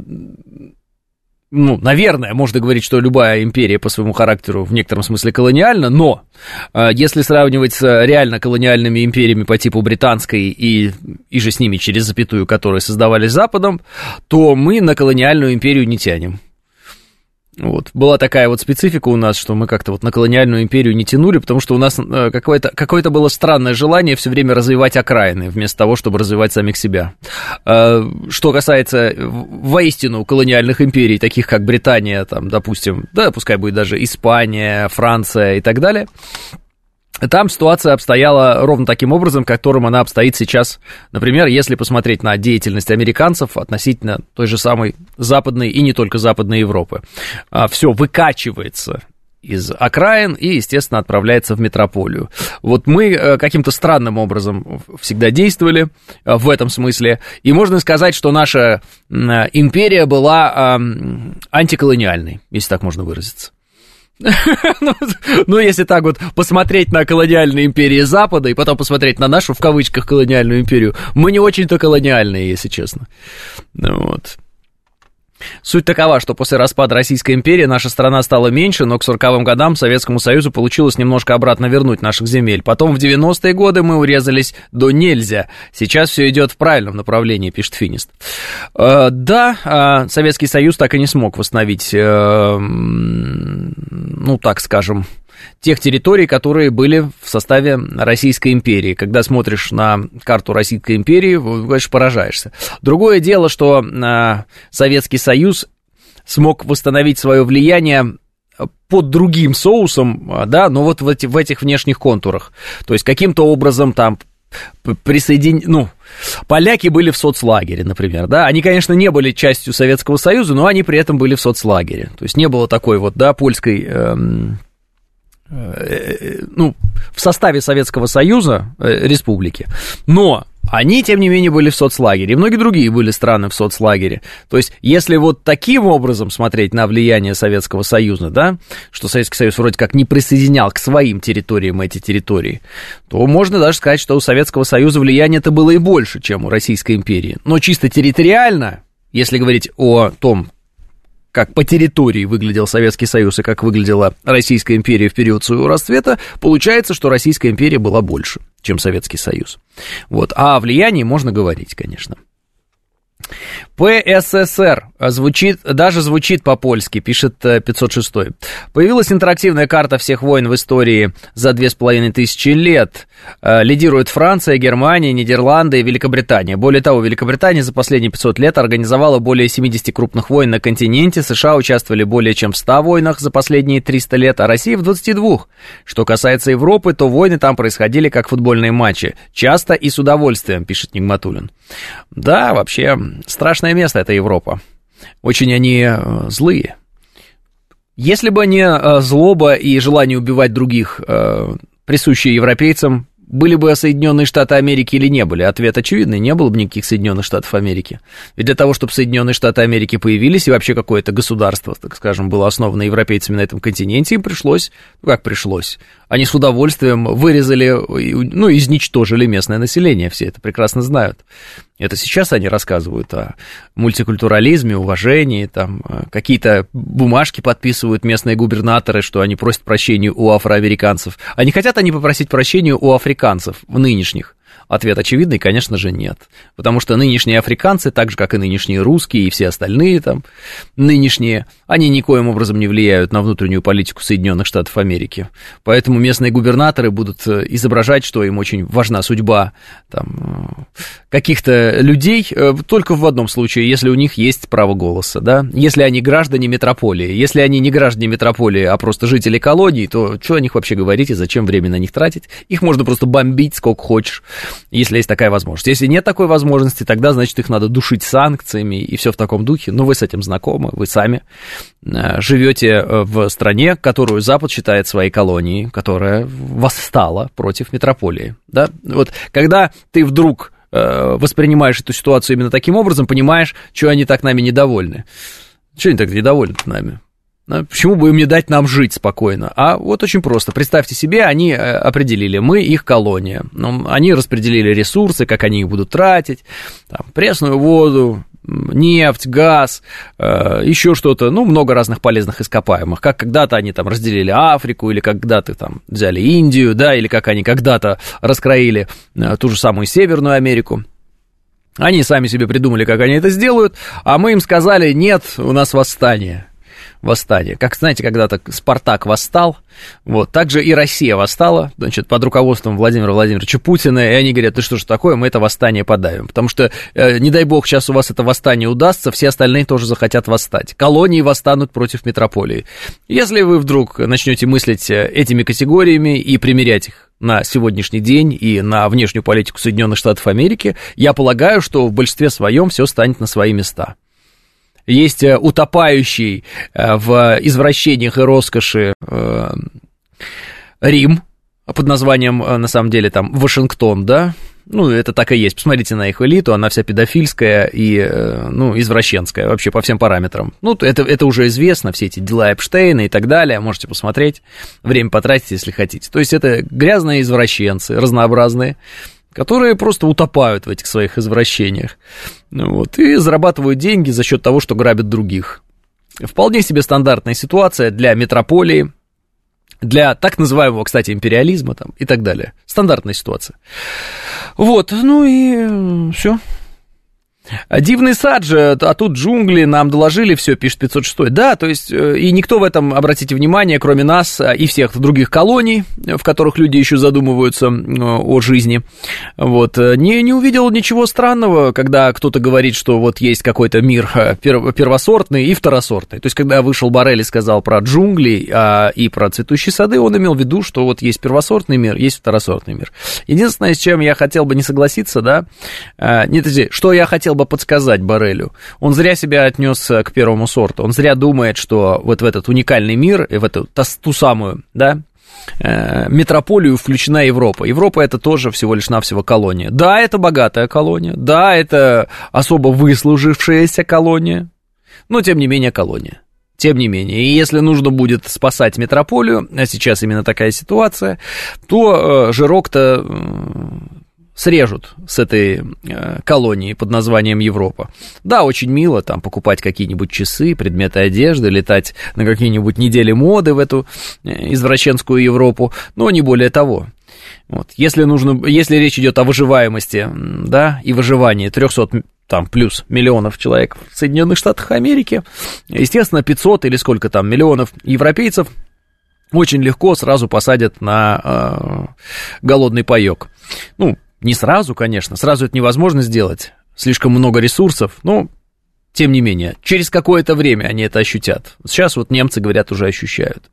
Ну, наверное, можно говорить, что любая империя по своему характеру в некотором смысле колониальна, но э, если сравнивать с реально колониальными империями по типу британской и, и же с ними через запятую, которые создавались Западом, то мы на колониальную империю не тянем. Вот. Была такая вот специфика у нас, что мы как-то вот на колониальную империю не тянули, потому что у нас какое-то, какое-то было странное желание все время развивать окраины, вместо того, чтобы развивать самих себя. Что касается воистину колониальных империй, таких как Британия, там, допустим, да, пускай будет даже Испания, Франция и так далее, там ситуация обстояла ровно таким образом, которым она обстоит сейчас. Например, если посмотреть на деятельность американцев относительно той же самой западной и не только западной Европы. Все выкачивается из окраин и, естественно, отправляется в метрополию. Вот мы каким-то странным образом всегда действовали в этом смысле. И можно сказать, что наша империя была антиколониальной, если так можно выразиться. ну, ну, если так вот посмотреть на колониальные империи Запада и потом посмотреть на нашу, в кавычках, колониальную империю, мы не очень-то колониальные, если честно. Вот. Суть такова, что после распада Российской империи наша страна стала меньше, но к сороковым годам Советскому Союзу получилось немножко обратно вернуть наших земель. Потом в девяностые годы мы урезались до нельзя. Сейчас все идет в правильном направлении, пишет Финист. Э, да, э, Советский Союз так и не смог восстановить, э, ну, так скажем, тех территорий, которые были в составе Российской империи. Когда смотришь на карту Российской империи, конечно, поражаешься. Другое дело, что э, Советский Союз смог восстановить свое влияние под другим соусом, да, но вот в, эти, в этих внешних контурах. То есть каким-то образом там присоедин... ну, поляки были в соцлагере, например, да, они, конечно, не были частью Советского Союза, но они при этом были в соцлагере. То есть не было такой вот, да, польской... Эм... ну, в составе Советского Союза, э, республики, но они, тем не менее, были в соцлагере, и многие другие были страны в соцлагере. То есть, если вот таким образом смотреть на влияние Советского Союза, да, что Советский Союз вроде как не присоединял к своим территориям эти территории, то можно даже сказать, что у Советского Союза влияние-то было и больше, чем у Российской империи. Но чисто территориально, если говорить о том, как по территории выглядел Советский Союз и как выглядела Российская империя в период своего расцвета, получается, что Российская империя была больше, чем Советский Союз. Вот. А о влиянии можно говорить, конечно. ПССР звучит, даже звучит по-польски, пишет пятьсот шестой. Появилась интерактивная карта всех войн в истории за две с половиной тысячи лет. Лидируют Франция, Германия, Нидерланды и Великобритания. Более того, Великобритания за последние пятьсот лет организовала более семидесяти крупных войн на континенте. США участвовали более чем в ста войнах за последние триста лет, а Россия в двадцати двух. Что касается Европы, то войны там происходили как футбольные матчи. Часто и с удовольствием, пишет Нигматуллин. Да, вообще, страшное место это Европа. Очень они э, злые. Если бы не э, злоба и желание убивать других, э, присущие европейцам, были бы Соединенные Штаты Америки или не были? Ответ очевидный, не было бы никаких Соединенных Штатов Америки. Ведь для того, чтобы Соединенные Штаты Америки появились, и вообще какое-то государство, так скажем, было основано европейцами на этом континенте, им пришлось, ну как пришлось, Они с удовольствием вырезали, ну, изничтожили местное население, все это прекрасно знают. Это сейчас они рассказывают о мультикультурализме, уважении, там, какие-то бумажки подписывают местные губернаторы, что они просят прощения у афроамериканцев. А не хотят они попросить прощения у африканцев, в нынешних? Ответ очевидный, конечно же, нет. Потому что нынешние африканцы, так же, как и нынешние русские и все остальные там нынешние, они никоим образом не влияют на внутреннюю политику Соединенных Штатов Америки. Поэтому местные губернаторы будут изображать, что им очень важна судьба там, каких-то людей, только в одном случае, если у них есть право голоса, да? Если они граждане метрополии. Если они не граждане метрополии, а просто жители колонии, то что о них вообще говорить и зачем время на них тратить? Их можно просто бомбить сколько хочешь, если есть такая возможность. Если нет такой возможности, тогда, значит, их надо душить санкциями и все в таком духе. Ну, вы с этим знакомы, вы сами живете в стране, которую Запад считает своей колонией, которая восстала против метрополии. Да? Вот когда ты вдруг воспринимаешь эту ситуацию именно таким образом, понимаешь, что они так нами недовольны. Что они так недовольны нами? Почему бы им не дать нам жить спокойно? А вот очень просто. Представьте себе, они определили, мы их колония. Они распределили ресурсы, как они их будут тратить, там, пресную воду, нефть, газ, еще что-то, ну, много разных полезных ископаемых. Как когда-то они там разделили Африку, или когда-то там взяли Индию, да, или как они когда-то раскроили ту же самую Северную Америку. Они сами себе придумали, как они это сделают, а мы им сказали, нет, у нас восстание. Восстание. Как, знаете, когда-то Спартак восстал, вот, так же и Россия восстала, значит, под руководством Владимира Владимировича Путина, и они говорят, да что ж такое, мы это восстание подавим, потому что, э, не дай бог, сейчас у вас это восстание удастся, все остальные тоже захотят восстать, колонии восстанут против метрополии. Если вы вдруг начнете мыслить этими категориями и примерять их на сегодняшний день и на внешнюю политику Соединенных Штатов Америки, я полагаю, что в большинстве своем все станет на свои места. Есть утопающий в извращениях и роскоши Рим под названием, на самом деле, там, Вашингтон, да? Ну, это так и есть. Посмотрите на их элиту, она вся педофильская и, ну, извращенская вообще по всем параметрам. Ну, это, это уже известно, все эти дела Эпштейна и так далее, можете посмотреть, время потратить, если хотите. То есть это грязные извращенцы, разнообразные, которые просто утопают в этих своих извращениях, вот, и зарабатывают деньги за счет того, что грабят других. Вполне себе стандартная ситуация для метрополии, для так называемого, кстати, империализма там, и так далее. Стандартная ситуация. Вот, ну и все. Дивный сад же, а тут джунгли, нам доложили, все, пишет пятьсот шестой. Да, то есть, и никто в этом, обратите внимание, кроме нас и всех других колоний, в которых люди еще задумываются о жизни, вот, не, не увидел ничего странного, когда кто-то говорит, что вот есть какой-то мир первосортный и второсортный. То есть, когда вышел Боррелл и сказал про джунгли а, и про цветущие сады, он имел в виду, что вот есть первосортный мир, есть второсортный мир. Единственное, с чем я хотел бы не согласиться, да, а, не, подожди, что я хотел бы подсказать Борреллю. Он зря себя отнес к первому сорту. Он зря думает, что вот в этот уникальный мир, и в эту ту самую, да, э, метрополию включена Европа. Европа — это тоже всего лишь навсего колония. Да, это богатая колония. Да, это особо выслужившаяся колония. Но, тем не менее, колония. Тем не менее, и если нужно будет спасать метрополию, а сейчас именно такая ситуация, то э, жирок-то... Э, срежут с этой э, колонии под названием Европа. Да, очень мило там покупать какие-нибудь часы, предметы одежды, летать на какие-нибудь недели моды в эту э, извращенскую Европу, но не более того. Вот. Если нужно, если речь идет о выживаемости, да, и выживании трехсот там плюс миллионов человек в Соединенных Штатах Америки, естественно, пятьсот или сколько там миллионов европейцев очень легко сразу посадят на э, голодный паёк. Ну, не сразу, конечно, сразу это невозможно сделать, слишком много ресурсов, но, тем не менее, через какое-то время они это ощутят. Сейчас вот немцы, говорят, уже ощущают.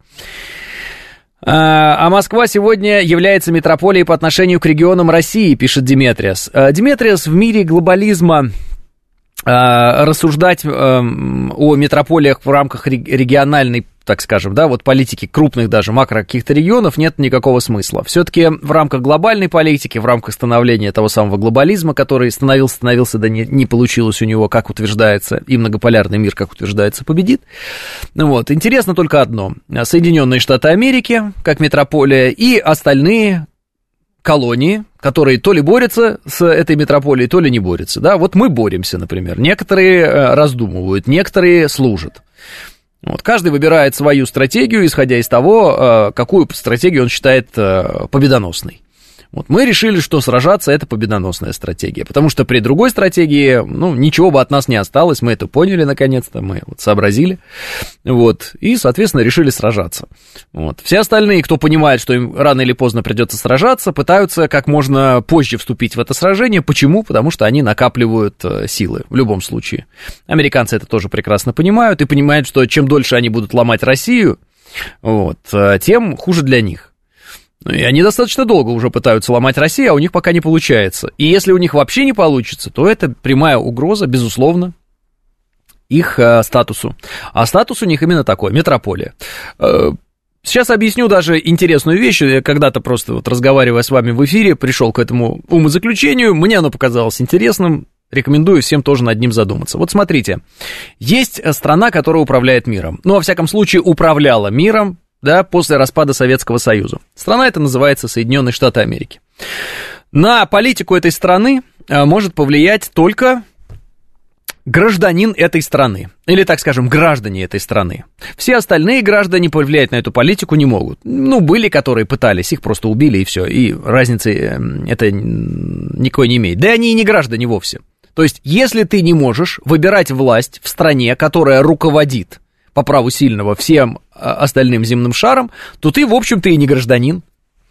А Москва сегодня является метрополией по отношению к регионам России, пишет Диметриас. Диметриас, в мире глобализма рассуждать о метрополиях в рамках региональной, так скажем, да, вот политики крупных даже макро каких-то регионов нет никакого смысла. Все-таки в рамках глобальной политики, в рамках становления того самого глобализма, который становился, становился, да не, не получилось у него, как утверждается, и многополярный мир, как утверждается, победит. Вот. Интересно только одно. Соединенные Штаты Америки, как метрополия, и остальные колонии, которые то ли борются с этой метрополией, то ли не борются, да, вот мы боремся, например, некоторые раздумывают, некоторые служат, вот, каждый выбирает свою стратегию, исходя из того, какую стратегию он считает победоносной. Вот мы решили, что сражаться — это победоносная стратегия, потому что при другой стратегии, ну, ничего бы от нас не осталось, мы это поняли наконец-то, мы вот сообразили, вот, и, соответственно, решили сражаться. Вот. Все остальные, кто понимает, что им рано или поздно придется сражаться, пытаются как можно позже вступить в это сражение. Почему? Потому что они накапливают силы в любом случае. Американцы это тоже прекрасно понимают и понимают, что чем дольше они будут ломать Россию, вот, тем хуже для них. И они достаточно долго уже пытаются ломать Россию, а у них пока не получается. И если у них вообще не получится, то это прямая угроза, безусловно, их э, статусу. А статус у них именно такой, метрополия. Э, сейчас объясню даже интересную вещь. Я когда-то просто вот разговаривая с вами в эфире, пришел к этому умозаключению. Мне оно показалось интересным. Рекомендую всем тоже над ним задуматься. Вот смотрите, есть страна, которая управляет миром. Ну, во всяком случае, управляла миром, да, после распада Советского Союза. Страна эта называется Соединенные Штаты Америки. На политику этой страны может повлиять только гражданин этой страны, или, так скажем, граждане этой страны. Все остальные граждане повлиять на эту политику не могут. Ну, были, которые пытались, их просто убили, и все, и разницы это никакой не имеет. Да и они и не граждане вовсе. То есть, если ты не можешь выбирать власть в стране, которая руководит по праву сильного всем остальным земным шаром, то ты, в общем-то, и не гражданин.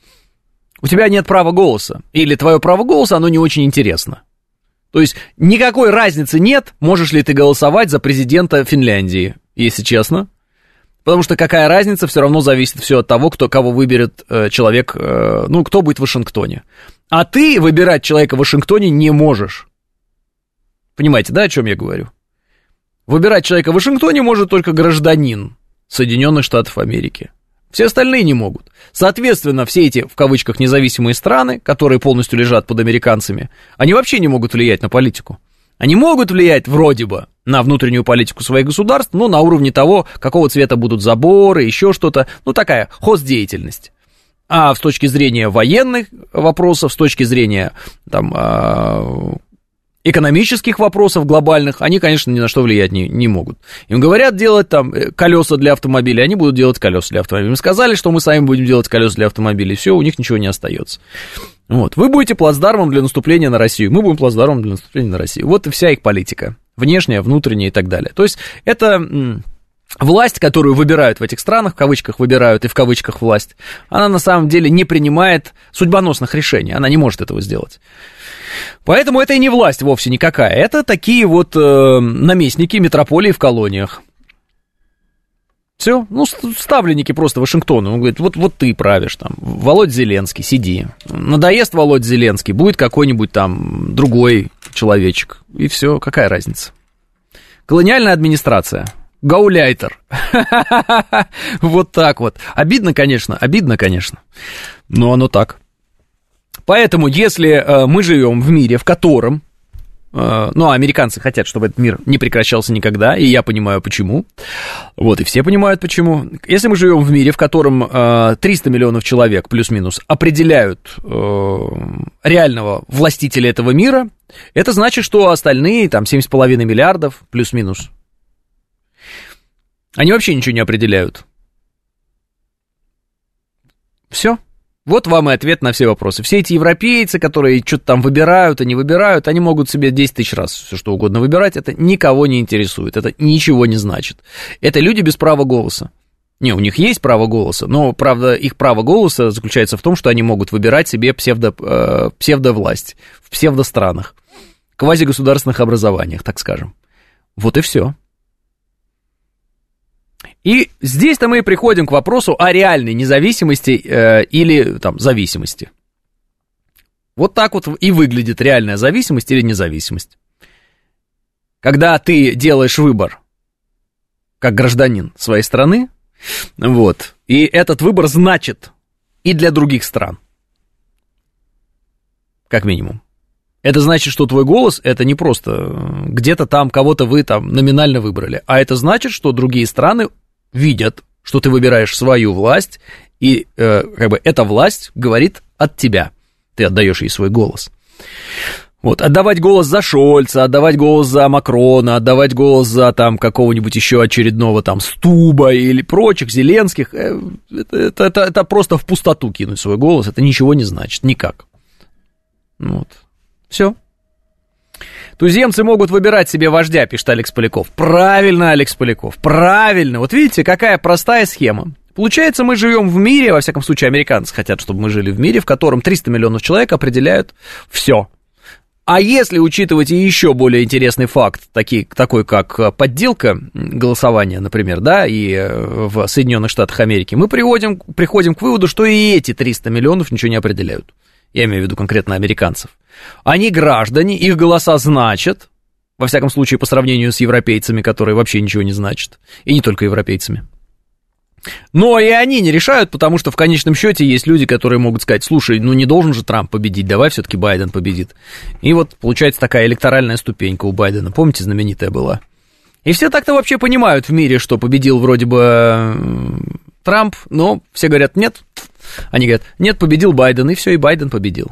У тебя нет права голоса. Или твое право голоса, оно не очень интересно. То есть никакой разницы нет, можешь ли ты голосовать за президента Финляндии, если честно. Потому что какая разница, все равно зависит все от того, кто, кого выберет э, человек, э, ну, кто будет в Вашингтоне. А ты выбирать человека в Вашингтоне не можешь. Понимаете, да, о чем я говорю? Выбирать человека в Вашингтоне может только гражданин Соединенных Штатов Америки. Все остальные не могут. Соответственно, все эти, в кавычках, независимые страны, которые полностью лежат под американцами, они вообще не могут влиять на политику. Они могут влиять, вроде бы, на внутреннюю политику своих государств, но на уровне того, какого цвета будут заборы, еще что-то, ну, такая хоздеятельность. А с точки зрения военных вопросов, с точки зрения, там, экономических вопросов глобальных, они, конечно, ни на что влиять не, не могут. Им говорят делать там колеса для автомобилей, они будут делать колеса для автомобилей. Им сказали, что мы сами будем делать колеса для автомобилей, все, у них ничего не остается. Вот. Вы будете плацдармом для наступления на Россию, мы будем плацдармом для наступления на Россию. Вот и вся их политика, внешняя, внутренняя и так далее. То есть это власть, которую выбирают в этих странах, в кавычках выбирают и в кавычках власть, она на самом деле не принимает судьбоносных решений, она не может этого сделать. Поэтому это и не власть вовсе никакая, это такие вот э, наместники метрополии в колониях. Все, ну, ставленники просто Вашингтона. Он говорит, вот, вот ты правишь там, Володь Зеленский, сиди. Надоест Володь Зеленский, будет какой-нибудь там другой человечек. И все, какая разница? Колониальная администрация. Гауляйтер. Вот так вот. Обидно, конечно, обидно, конечно. Но оно так. Поэтому, если э, мы живем в мире, в котором, э, ну, американцы хотят, чтобы этот мир не прекращался никогда, и я понимаю, почему, вот, и все понимают, почему. Если мы живем в мире, в котором э, триста миллионов человек, плюс-минус, определяют э, реального властителя этого мира, это значит, что остальные, там, семь с половиной миллиардов, плюс-минус, они вообще ничего не определяют. Все. Вот вам и ответ на все вопросы. Все эти европейцы, которые что-то там выбирают, они выбирают, они могут себе десять тысяч раз все что угодно выбирать, это никого не интересует, это ничего не значит. Это люди без права голоса. Не, у них есть право голоса, но, правда, их право голоса заключается в том, что они могут выбирать себе псевдо, э, псевдовласть в псевдостранах, квазигосударственных образованиях, так скажем. Вот и все. И здесь-то мы и приходим к вопросу о реальной независимости э, или там зависимости. Вот так вот и выглядит реальная зависимость или независимость. когда ты делаешь выбор как гражданин своей страны, вот, и этот выбор значит и для других стран, как минимум. Это значит, что твой голос — это не просто где-то там кого-то вы там номинально выбрали, а это значит, что другие страны видят, что ты выбираешь свою власть, и э, как бы эта власть говорит от тебя. Ты отдаешь ей свой голос. Вот, отдавать голос за Шольца, отдавать голос за Макрона, отдавать голос за там какого-нибудь еще очередного там Стуба или прочих, Зеленских, э, это, это, это, это просто в пустоту кинуть свой голос, это ничего не значит, никак. Вот, все. Туземцы могут выбирать себе вождя, пишет Алекс Поляков. Правильно, Алекс Поляков, правильно. Вот видите, какая простая схема. Получается, мы живем в мире, во всяком случае, американцы хотят, чтобы мы жили в мире, в котором триста миллионов человек определяют все. А если учитывать и еще более интересный факт, такие, такой как подделка голосования, например, да, и в Соединенных Штатах Америки, мы приводим, приходим к выводу, что и эти триста миллионов ничего не определяют. Я имею в виду конкретно американцев. Они граждане, их голоса значат, во всяком случае, по сравнению с европейцами, которые вообще ничего не значат, и не только европейцами. Но и они не решают, потому что в конечном счете есть люди, которые могут сказать: слушай, ну не должен же Трамп победить, давай все-таки Байден победит. И вот получается такая электоральная ступенька у Байдена, помните, знаменитая была. И все так-то вообще понимают в мире, что победил вроде бы Трамп, но все говорят: нет. Они говорят: нет, победил Байден, и все, и Байден победил.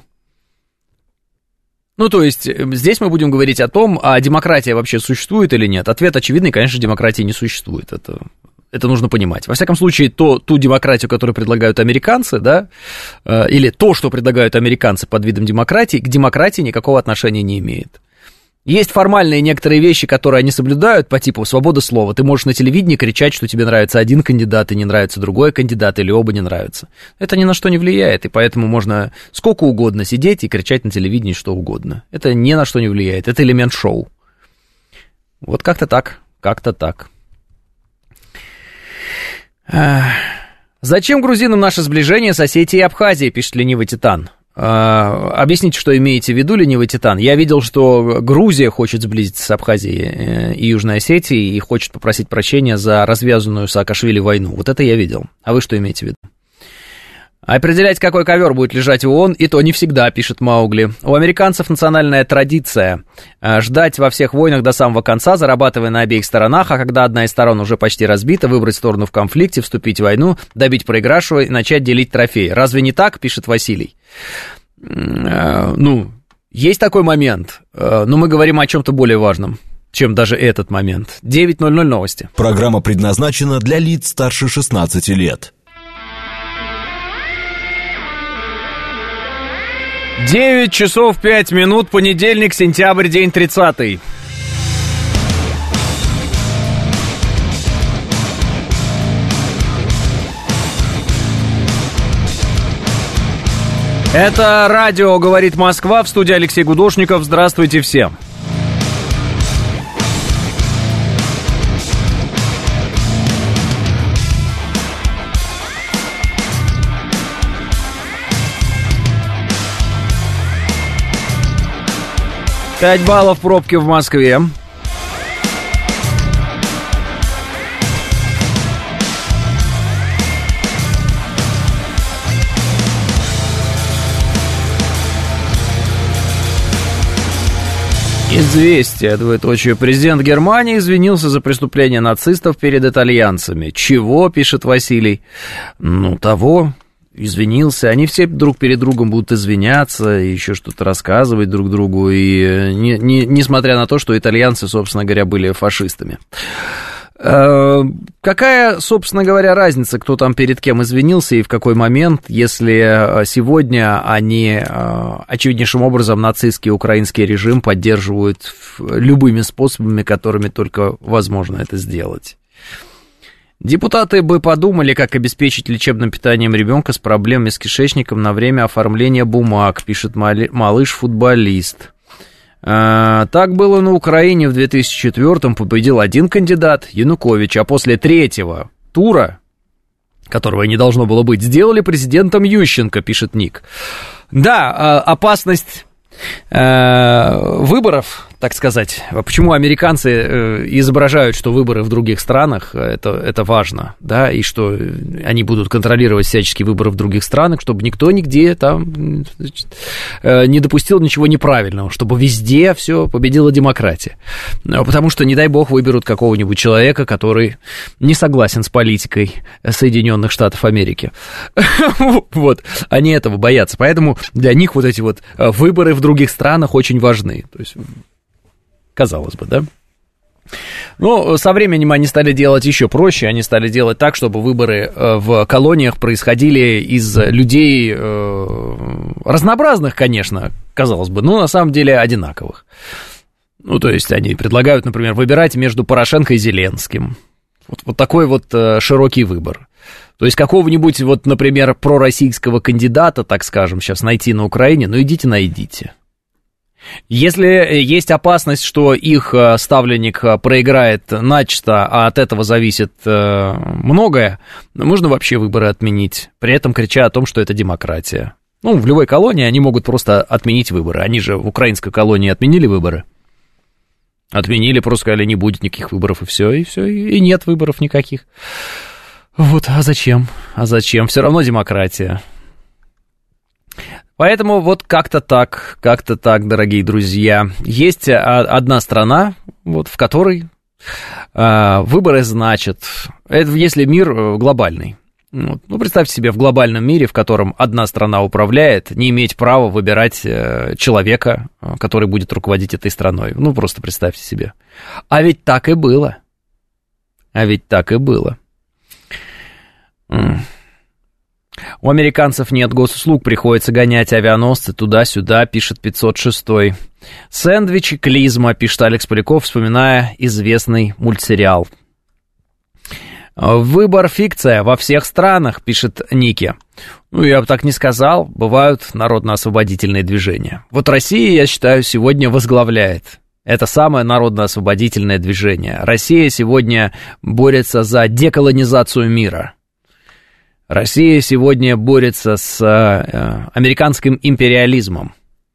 Ну, то есть, здесь мы будем говорить о том, а демократия вообще существует или нет. Ответ очевидный, конечно, демократии не существует, это... Это нужно понимать. Во всяком случае, то, ту демократию, которую предлагают американцы, да, э, или то, что предлагают американцы под видом демократии, к демократии никакого отношения не имеет. Есть формальные некоторые вещи, которые они соблюдают, по типу свобода слова. Ты можешь на телевидении кричать, что тебе нравится один кандидат и не нравится другой кандидат, или оба не нравятся. Это ни на что не влияет, и поэтому можно сколько угодно сидеть и кричать на телевидении что угодно. Это ни на что не влияет, это элемент шоу. Вот как-то так, как-то так. Зачем грузинам наше сближение с Осетией и Абхазией, пишет ленивый Титан. Объясните, что имеете в виду, ленивый Титан. Я видел, что Грузия хочет сблизиться с Абхазией и Южной Осетией и хочет попросить прощения за развязанную Саакашвили войну. Вот это я видел. А вы что имеете в виду? Определять, какой ковер будет лежать в ООН, и то не всегда, пишет Маугли. У американцев национальная традиция ждать во всех войнах до самого конца, зарабатывая на обеих сторонах, а когда одна из сторон уже почти разбита, выбрать сторону в конфликте, вступить в войну, добить проигравшего и начать делить трофеи. Разве не так, пишет Василий? Ну, есть такой момент, но мы говорим о чем-то более важном, чем даже этот момент. девять ноль ноль новости. Программа предназначена для лиц старше шестнадцати лет. девять часов пять минут, понедельник, сентябрь, день тридцатый. Это радио «Говорит Москва», в студии Алексей Гудошников. Здравствуйте всем. пять баллов пробки в Москве. Известие, двоеточие. Президент Германии извинился за преступление нацистов перед итальянцами. Чего, пишет Василий? Ну, того... Извинился, они все друг перед другом будут извиняться, еще что-то рассказывать друг другу, и не, не, несмотря на то, что итальянцы, собственно говоря, были фашистами. Э, какая, собственно говоря, разница, кто там перед кем извинился и в какой момент, если сегодня они очевиднейшим образом нацистский украинский режим поддерживают любыми способами, которыми только возможно это сделать? Депутаты бы подумали, как обеспечить лечебным питанием ребенка с проблемами с кишечником на время оформления бумаг, пишет малыш-футболист. А, так было на Украине в две тысячи четвёртом, победил один кандидат, Янукович, а после третьего тура, которого не должно было быть, сделали президентом Ющенко, пишет Ник. Да, опасность... выборов так сказать, почему американцы э, изображают, что выборы в других странах, это, это важно, да, и что они будут контролировать всячески выборы в других странах, чтобы никто нигде там, значит, э, не допустил ничего неправильного, чтобы везде все победила демократия. Потому что, не дай бог, выберут какого-нибудь человека, который не согласен с политикой Соединенных Штатов Америки. Вот, они этого боятся, поэтому для них вот эти вот выборы в других странах очень важны. То есть, казалось бы, да? Но со временем они стали делать еще проще, они стали делать так, чтобы выборы в колониях происходили из людей разнообразных, конечно, казалось бы, но на самом деле одинаковых. Ну, то есть они предлагают, например, выбирать между Порошенко и Зеленским. Вот, вот такой вот широкий выбор. То есть какого-нибудь, вот, например, пророссийского кандидата, так скажем, сейчас найти на Украине, ну, идите найдите. Если есть опасность, что их ставленник проиграет начисто, а от этого зависит многое, можно вообще выборы отменить, при этом крича о том, что это демократия. Ну, в любой колонии они могут просто отменить выборы. Они же в украинской колонии отменили выборы. Отменили, просто сказали, не будет никаких выборов, и все, и все, и нет выборов никаких. Вот, а зачем? А зачем? Все равно демократия. Поэтому вот как-то так, как-то так, дорогие друзья. Есть одна страна, вот, в которой э, выборы значат. Это если мир глобальный. Вот. Ну, представьте себе, в глобальном мире, в котором одна страна управляет, не иметь права выбирать э, человека, который будет руководить этой страной. Ну, просто представьте себе. А ведь так и было. А ведь так и было. У американцев нет госуслуг, приходится гонять авианосцы туда-сюда, пишет пятьсот шестой. Сэндвичи, клизма, пишет Алекс Поляков, вспоминая известный мультсериал. Выбор фикция во всех странах, пишет Ники. Ну, я бы так не сказал, бывают народно-освободительные движения. Вот Россия, я считаю, сегодня возглавляет. Это самое народно-освободительное движение. Россия сегодня борется за деколонизацию мира. Россия сегодня борется с э, американским империализмом.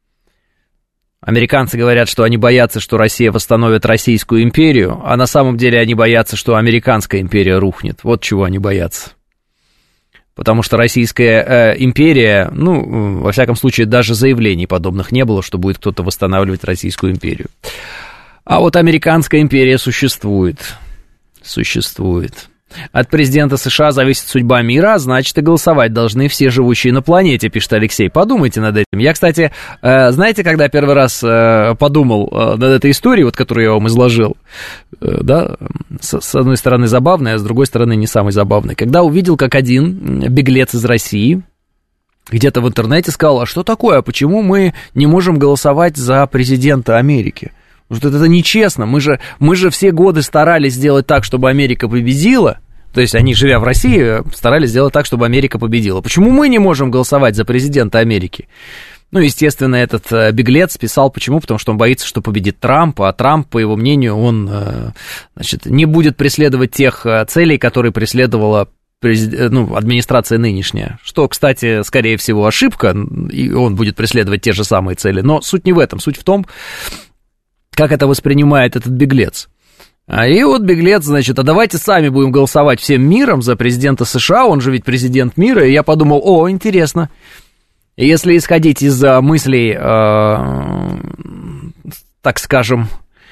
Американцы говорят, что они боятся, что Россия восстановит Российскую империю, а на самом деле они боятся, что американская империя рухнет. Вот чего они боятся. Потому что Российская э, империя, ну, во всяком случае, даже заявлений подобных не было, что будет кто-то восстанавливать Российскую империю. А вот американская империя существует. Существует. От президента США зависит судьба мира, а значит и голосовать должны все живущие на планете, пишет Алексей. Подумайте над этим. Я, кстати, знаете, когда первый раз подумал над этой историей, вот, которую я вам изложил, да, с одной стороны забавной, а с другой стороны не самой забавной, когда увидел, как один беглец из России где-то в интернете сказал, а что такое, а почему мы не можем голосовать за президента Америки? Потому что это нечестно, мы же, мы же все годы старались сделать так, чтобы Америка победила, то есть они, живя в России, старались сделать так, чтобы Америка победила. Почему мы не можем голосовать за президента Америки? Ну, естественно, этот беглец писал, почему? Потому что он боится, что победит Трамп, а Трамп, по его мнению, он, значит, не будет преследовать тех целей, которые преследовала ну, администрация нынешняя, что, кстати, скорее всего, ошибка, и он будет преследовать те же самые цели, но суть не в этом, суть в том, как это воспринимает этот беглец. И вот беглец, значит, а давайте сами будем голосовать всем миром за президента США, он же ведь президент мира, и я подумал, о, интересно. Если исходить из мыслей, э, так скажем,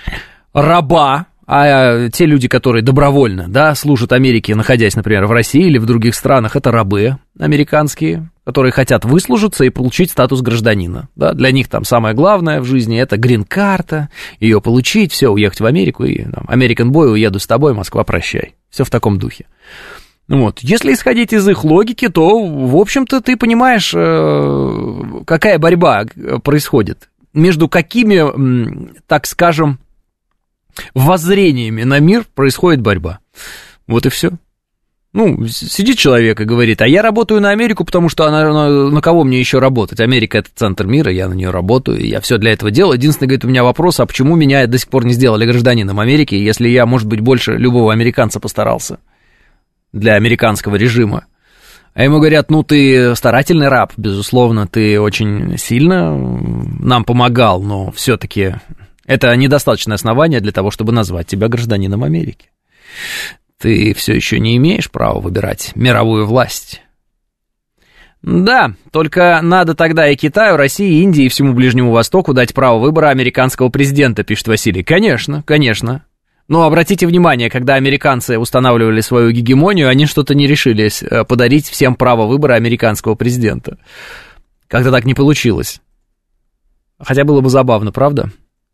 раба, а те люди, которые добровольно, да, служат Америке, находясь, например, в России или в других странах, это рабы американские, которые хотят выслужиться и получить статус гражданина. Да, для них там самое главное в жизни это грин-карта, ее получить, все, уехать в Америку и там, American Boy, уеду с тобой, Москва, прощай. Все в таком духе. Вот. Если исходить из их логики, то, в общем-то, ты понимаешь, какая борьба происходит, между какими, так скажем, воззрениями на мир происходит борьба. Вот и все. Ну, сидит человек и говорит, а я работаю на Америку, потому что она, на, на кого мне еще работать? Америка — это центр мира, я на нее работаю, и я все для этого делаю. Единственное, говорит, у меня вопрос, а почему меня до сих пор не сделали гражданином Америки, если я, может быть, больше любого американца постарался для американского режима? А ему говорят, ну, ты старательный раб, безусловно, ты очень сильно нам помогал, но все-таки Это недостаточное основание для того, чтобы назвать тебя гражданином Америки. Ты все еще не имеешь права выбирать мировую власть. Да, только надо тогда и Китаю, России, Индии и всему Ближнему Востоку дать право выбора американского президента, пишет Василий. Конечно, конечно. Но обратите внимание, когда американцы устанавливали свою гегемонию, они что-то не решились подарить всем право выбора американского президента. Как-то так не получилось. Хотя было бы забавно, правда?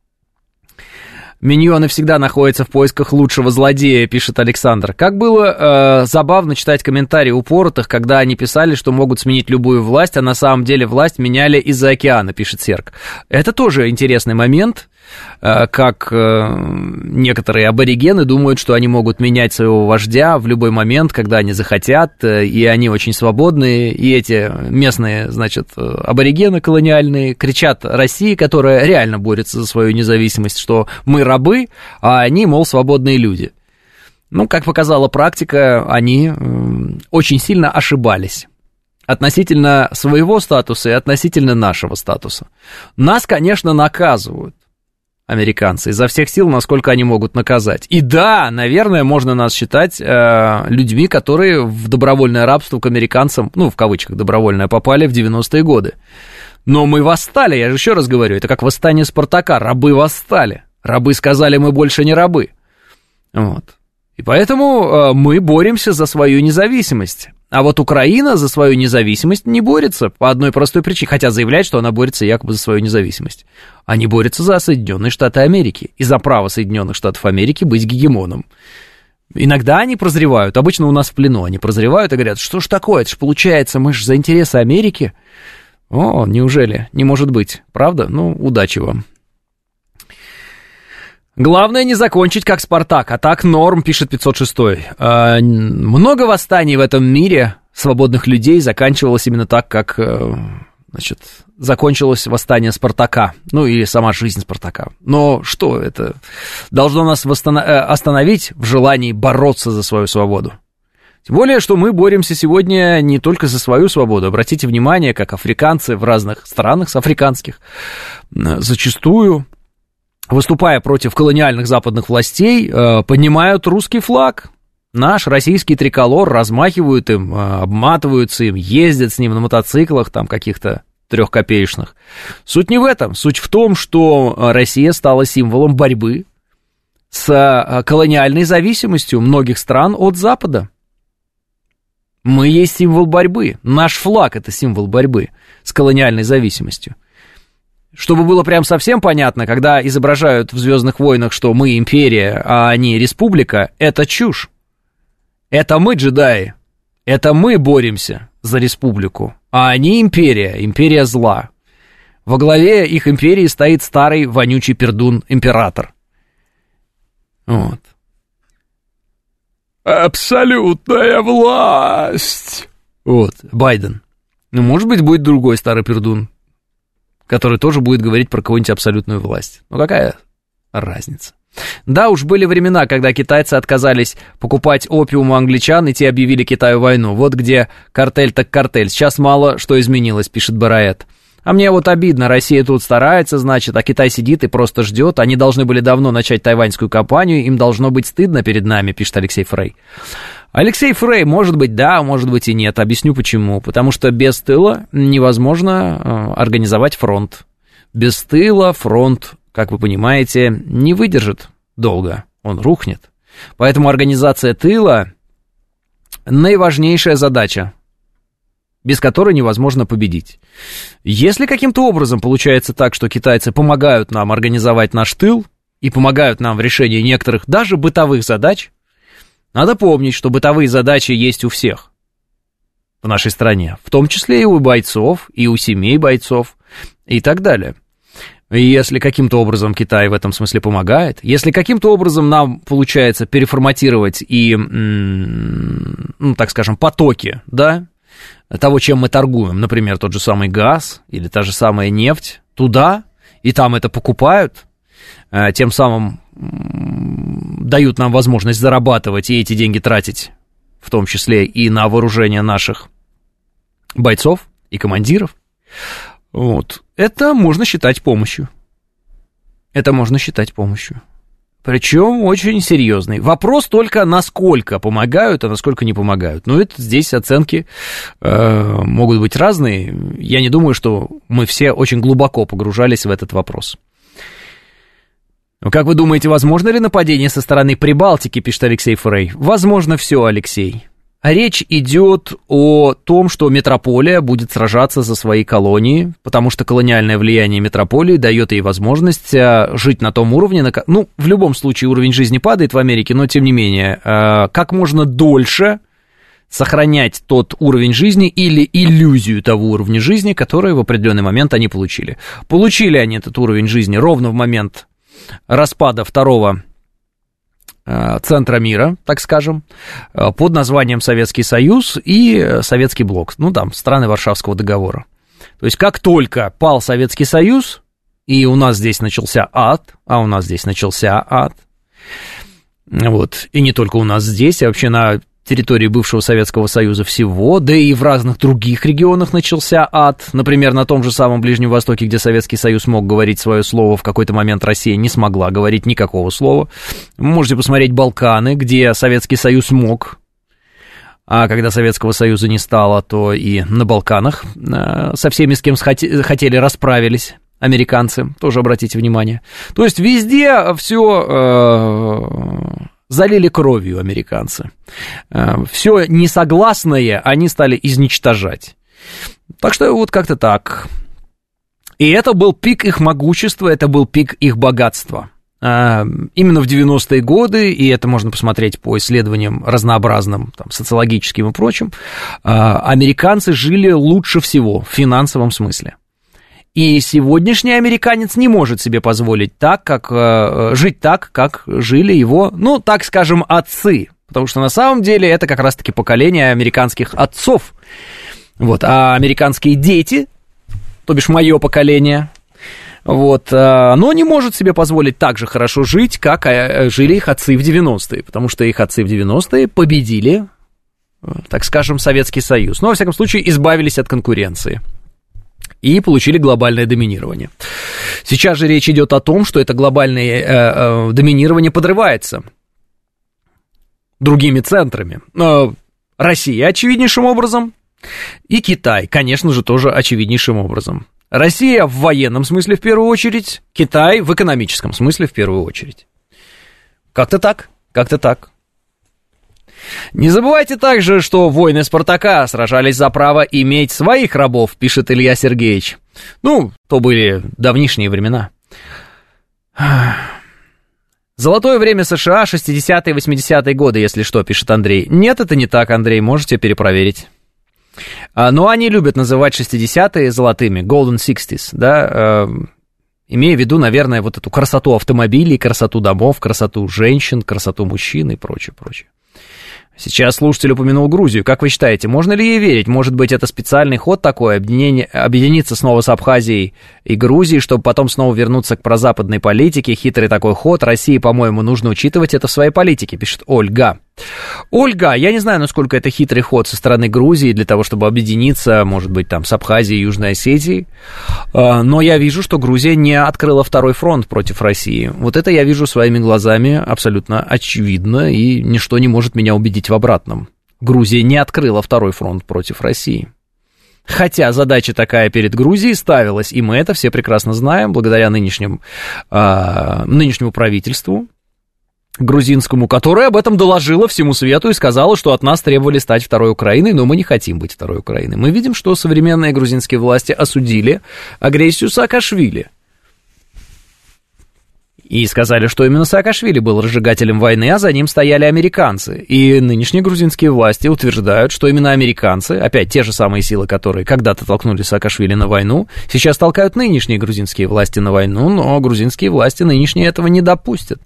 Миньоны всегда находятся в поисках лучшего злодея, пишет Александр. Как было э, забавно читать комментарии упоротых, когда они писали, что могут сменить любую власть, а на самом деле власть меняли из-за океана, пишет Серк. Это тоже интересный момент, э, как э, некоторые аборигены думают, что они могут менять своего вождя в любой момент, когда они захотят, э, и они очень свободные, и эти местные, значит, аборигены колониальные кричат России, которая реально борется за свою независимость, что мы рабы, а они, мол, свободные люди. Ну, как показала практика, они э, очень сильно ошибались относительно своего статуса и относительно нашего статуса. Нас, конечно, наказывают американцы изо всех сил, насколько они могут наказать. И да, наверное, можно нас считать э, людьми, которые в добровольное рабство к американцам, ну, в кавычках добровольное, попали в девяностые годы. Но мы восстали, я же еще раз говорю, это как восстание Спартака, рабы восстали. Рабы сказали, мы больше не рабы. Вот. И поэтому э, мы боремся за свою независимость. А вот Украина за свою независимость не борется по одной простой причине, хотя заявляет, что она борется якобы за свою независимость. Они борются за Соединенные Штаты Америки и за право Соединенных Штатов Америки быть гегемоном. Иногда они прозревают, обычно у нас в плену они прозревают и говорят, что ж такое, это ж получается, мы же за интересы Америки. О, неужели? Не может быть, правда? Ну, удачи вам. Главное не закончить как Спартак, а так норм, пишет пятьсот шестой. А, много восстаний в этом мире свободных людей заканчивалось именно так, как, значит, закончилось восстание Спартака, ну или сама жизнь Спартака. Но что это должно нас восстанов... остановить в желании бороться за свою свободу? Тем более, что мы боремся сегодня не только за свою свободу. Обратите внимание, как африканцы в разных странах, с африканских, зачастую, выступая против колониальных западных властей, поднимают русский флаг. Наш российский триколор, размахивают им, обматываются им, ездят с ним на мотоциклах, там каких-то трехкопеечных. Суть не в этом. Суть в том, что Россия стала символом борьбы с колониальной зависимостью многих стран от Запада. Мы есть символ борьбы. Наш флаг – это символ борьбы с колониальной зависимостью. Чтобы было прям совсем понятно, когда изображают в «Звездных войнах», что мы империя, а они республика, это чушь. Это мы джедаи. Это мы боремся за республику, а они империя, империя зла. Во главе их империи стоит старый вонючий пердун-император. Вот. Абсолютная власть. Вот, Байден. Ну, может быть, будет другой старый пердун, который тоже будет говорить про какую-нибудь абсолютную власть. Ну, какая разница? Да, уж были времена, когда китайцы отказались покупать опиум у англичан, и те объявили Китаю войну. Вот где картель так картель. Сейчас мало что изменилось, пишет Бараэт. А мне вот обидно, Россия тут старается, значит, а Китай сидит и просто ждет. Они должны были давно начать тайваньскую кампанию, им должно быть стыдно перед нами, пишет Алексей Фрей. Алексей Фрей, может быть, да, может быть и нет. Объясню почему. Потому что без тыла невозможно организовать фронт. Без тыла фронт, как вы понимаете, не выдержит долго. Он рухнет. Поэтому организация тыла – наиважнейшая задача, без которой невозможно победить. Если каким-то образом получается так, что китайцы помогают нам организовать наш тыл и помогают нам в решении некоторых даже бытовых задач, надо помнить, что бытовые задачи есть у всех в нашей стране, в том числе и у бойцов, и у семей бойцов, и так далее. И если каким-то образом Китай в этом смысле помогает, если каким-то образом нам получается переформатировать и, ну, так скажем, потоки, да, того, чем мы торгуем, например, тот же самый газ или та же самая нефть, туда, и там это покупают, тем самым дают нам возможность зарабатывать и эти деньги тратить, в том числе и на вооружение наших бойцов и командиров, вот, это можно считать помощью. это можно считать помощью. Причем очень серьезный. Вопрос только, насколько помогают, а насколько не помогают. Ну, это здесь оценки э, могут быть разные. Я не думаю, что мы все очень глубоко погружались в этот вопрос. Как вы думаете, возможно ли нападение со стороны Прибалтики, пишет Алексей Фрей? Возможно все, Алексей. Речь идет о том, что метрополия будет сражаться за свои колонии, потому что колониальное влияние метрополии дает ей возможность жить на том уровне, на... ну, в любом случае уровень жизни падает в Америке, но тем не менее, как можно дольше сохранять тот уровень жизни или иллюзию того уровня жизни, который в определенный момент они получили. Получили они этот уровень жизни ровно в момент распада второго центра мира, так скажем, под названием Советский Союз и Советский Блок, ну, там, страны Варшавского договора. То есть, как только пал Советский Союз, и у нас здесь начался ад, а у нас здесь начался ад, вот, и не только у нас здесь, а вообще на территории бывшего Советского Союза всего, да и в разных других регионах начался ад. Например, на том же самом Ближнем Востоке, где Советский Союз мог говорить свое слово, в какой-то момент Россия не смогла говорить никакого слова. Вы можете посмотреть Балканы, где Советский Союз мог, а когда Советского Союза не стало, то и на Балканах со всеми, с кем хотели, расправились американцы, тоже обратите внимание. То есть везде все... залили кровью американцы. Все несогласное они стали изничтожать. Так что вот как-то так. И это был пик их могущества, это был пик их богатства. Именно в девяностые годы, и это можно посмотреть по исследованиям разнообразным, там, социологическим и прочим, американцы жили лучше всего в финансовом смысле. И сегодняшний американец не может себе позволить так, как, э, жить так, как жили его, ну, так скажем, отцы. Потому что на самом деле это как раз-таки поколение американских отцов. Вот, а американские дети, то бишь мое поколение, вот, э, оно не может себе позволить так же хорошо жить, как э, жили их отцы в девяностые. Потому что их отцы в девяностые победили, э, так скажем, Советский Союз. Но, во всяком случае, избавились от конкуренции. И получили глобальное доминирование. Сейчас же речь идет о том, что это глобальное э, э, доминирование подрывается другими центрами. Э, Россия очевиднейшим образом, и Китай, конечно же, тоже очевиднейшим образом. Россия в военном смысле в первую очередь, Китай в экономическом смысле в первую очередь. Как-то так, как-то так. Не забывайте также, что воины Спартака сражались за право иметь своих рабов, пишет Илья Сергеевич. Ну, то были давнишние времена. Золотое время США, шестидесятые и восьмидесятые годы, если что, пишет Андрей. Нет, это не так, Андрей, можете перепроверить. Но они любят называть шестидесятые золотыми, golden sixties, да, имея в виду, наверное, вот эту красоту автомобилей, красоту домов, красоту женщин, красоту мужчин и прочее, прочее. Сейчас слушатель упомянул Грузию. Как вы считаете, можно ли ей верить? Может быть, это специальный ход такой, объединиться снова с Абхазией и Грузией, чтобы потом снова вернуться к прозападной политике? Хитрый такой ход. России, по-моему, нужно учитывать это в своей политике, пишет Ольга. Ольга, я не знаю, насколько это хитрый ход со стороны Грузии для того, чтобы объединиться, может быть, там, с Абхазией и Южной Осетией, но я вижу, что Грузия не открыла второй фронт против России. Вот это я вижу своими глазами абсолютно очевидно, и ничто не может меня убедить в обратном. Грузия не открыла второй фронт против России. Хотя задача такая перед Грузией ставилась, и мы это все прекрасно знаем, благодаря нынешним, э, нынешнему правительству грузинскому, которое об этом доложило всему свету и сказала, что от нас требовали стать второй Украиной, но мы не хотим быть второй Украиной. Мы видим, что современные грузинские власти осудили агрессию Саакашвили. И сказали, что именно Саакашвили был разжигателем войны, а за ним стояли американцы. И нынешние грузинские власти утверждают, что именно американцы, опять те же самые силы, которые когда-то толкнули Саакашвили на войну, сейчас толкают нынешние грузинские власти на войну, но грузинские власти нынешние этого не допустят.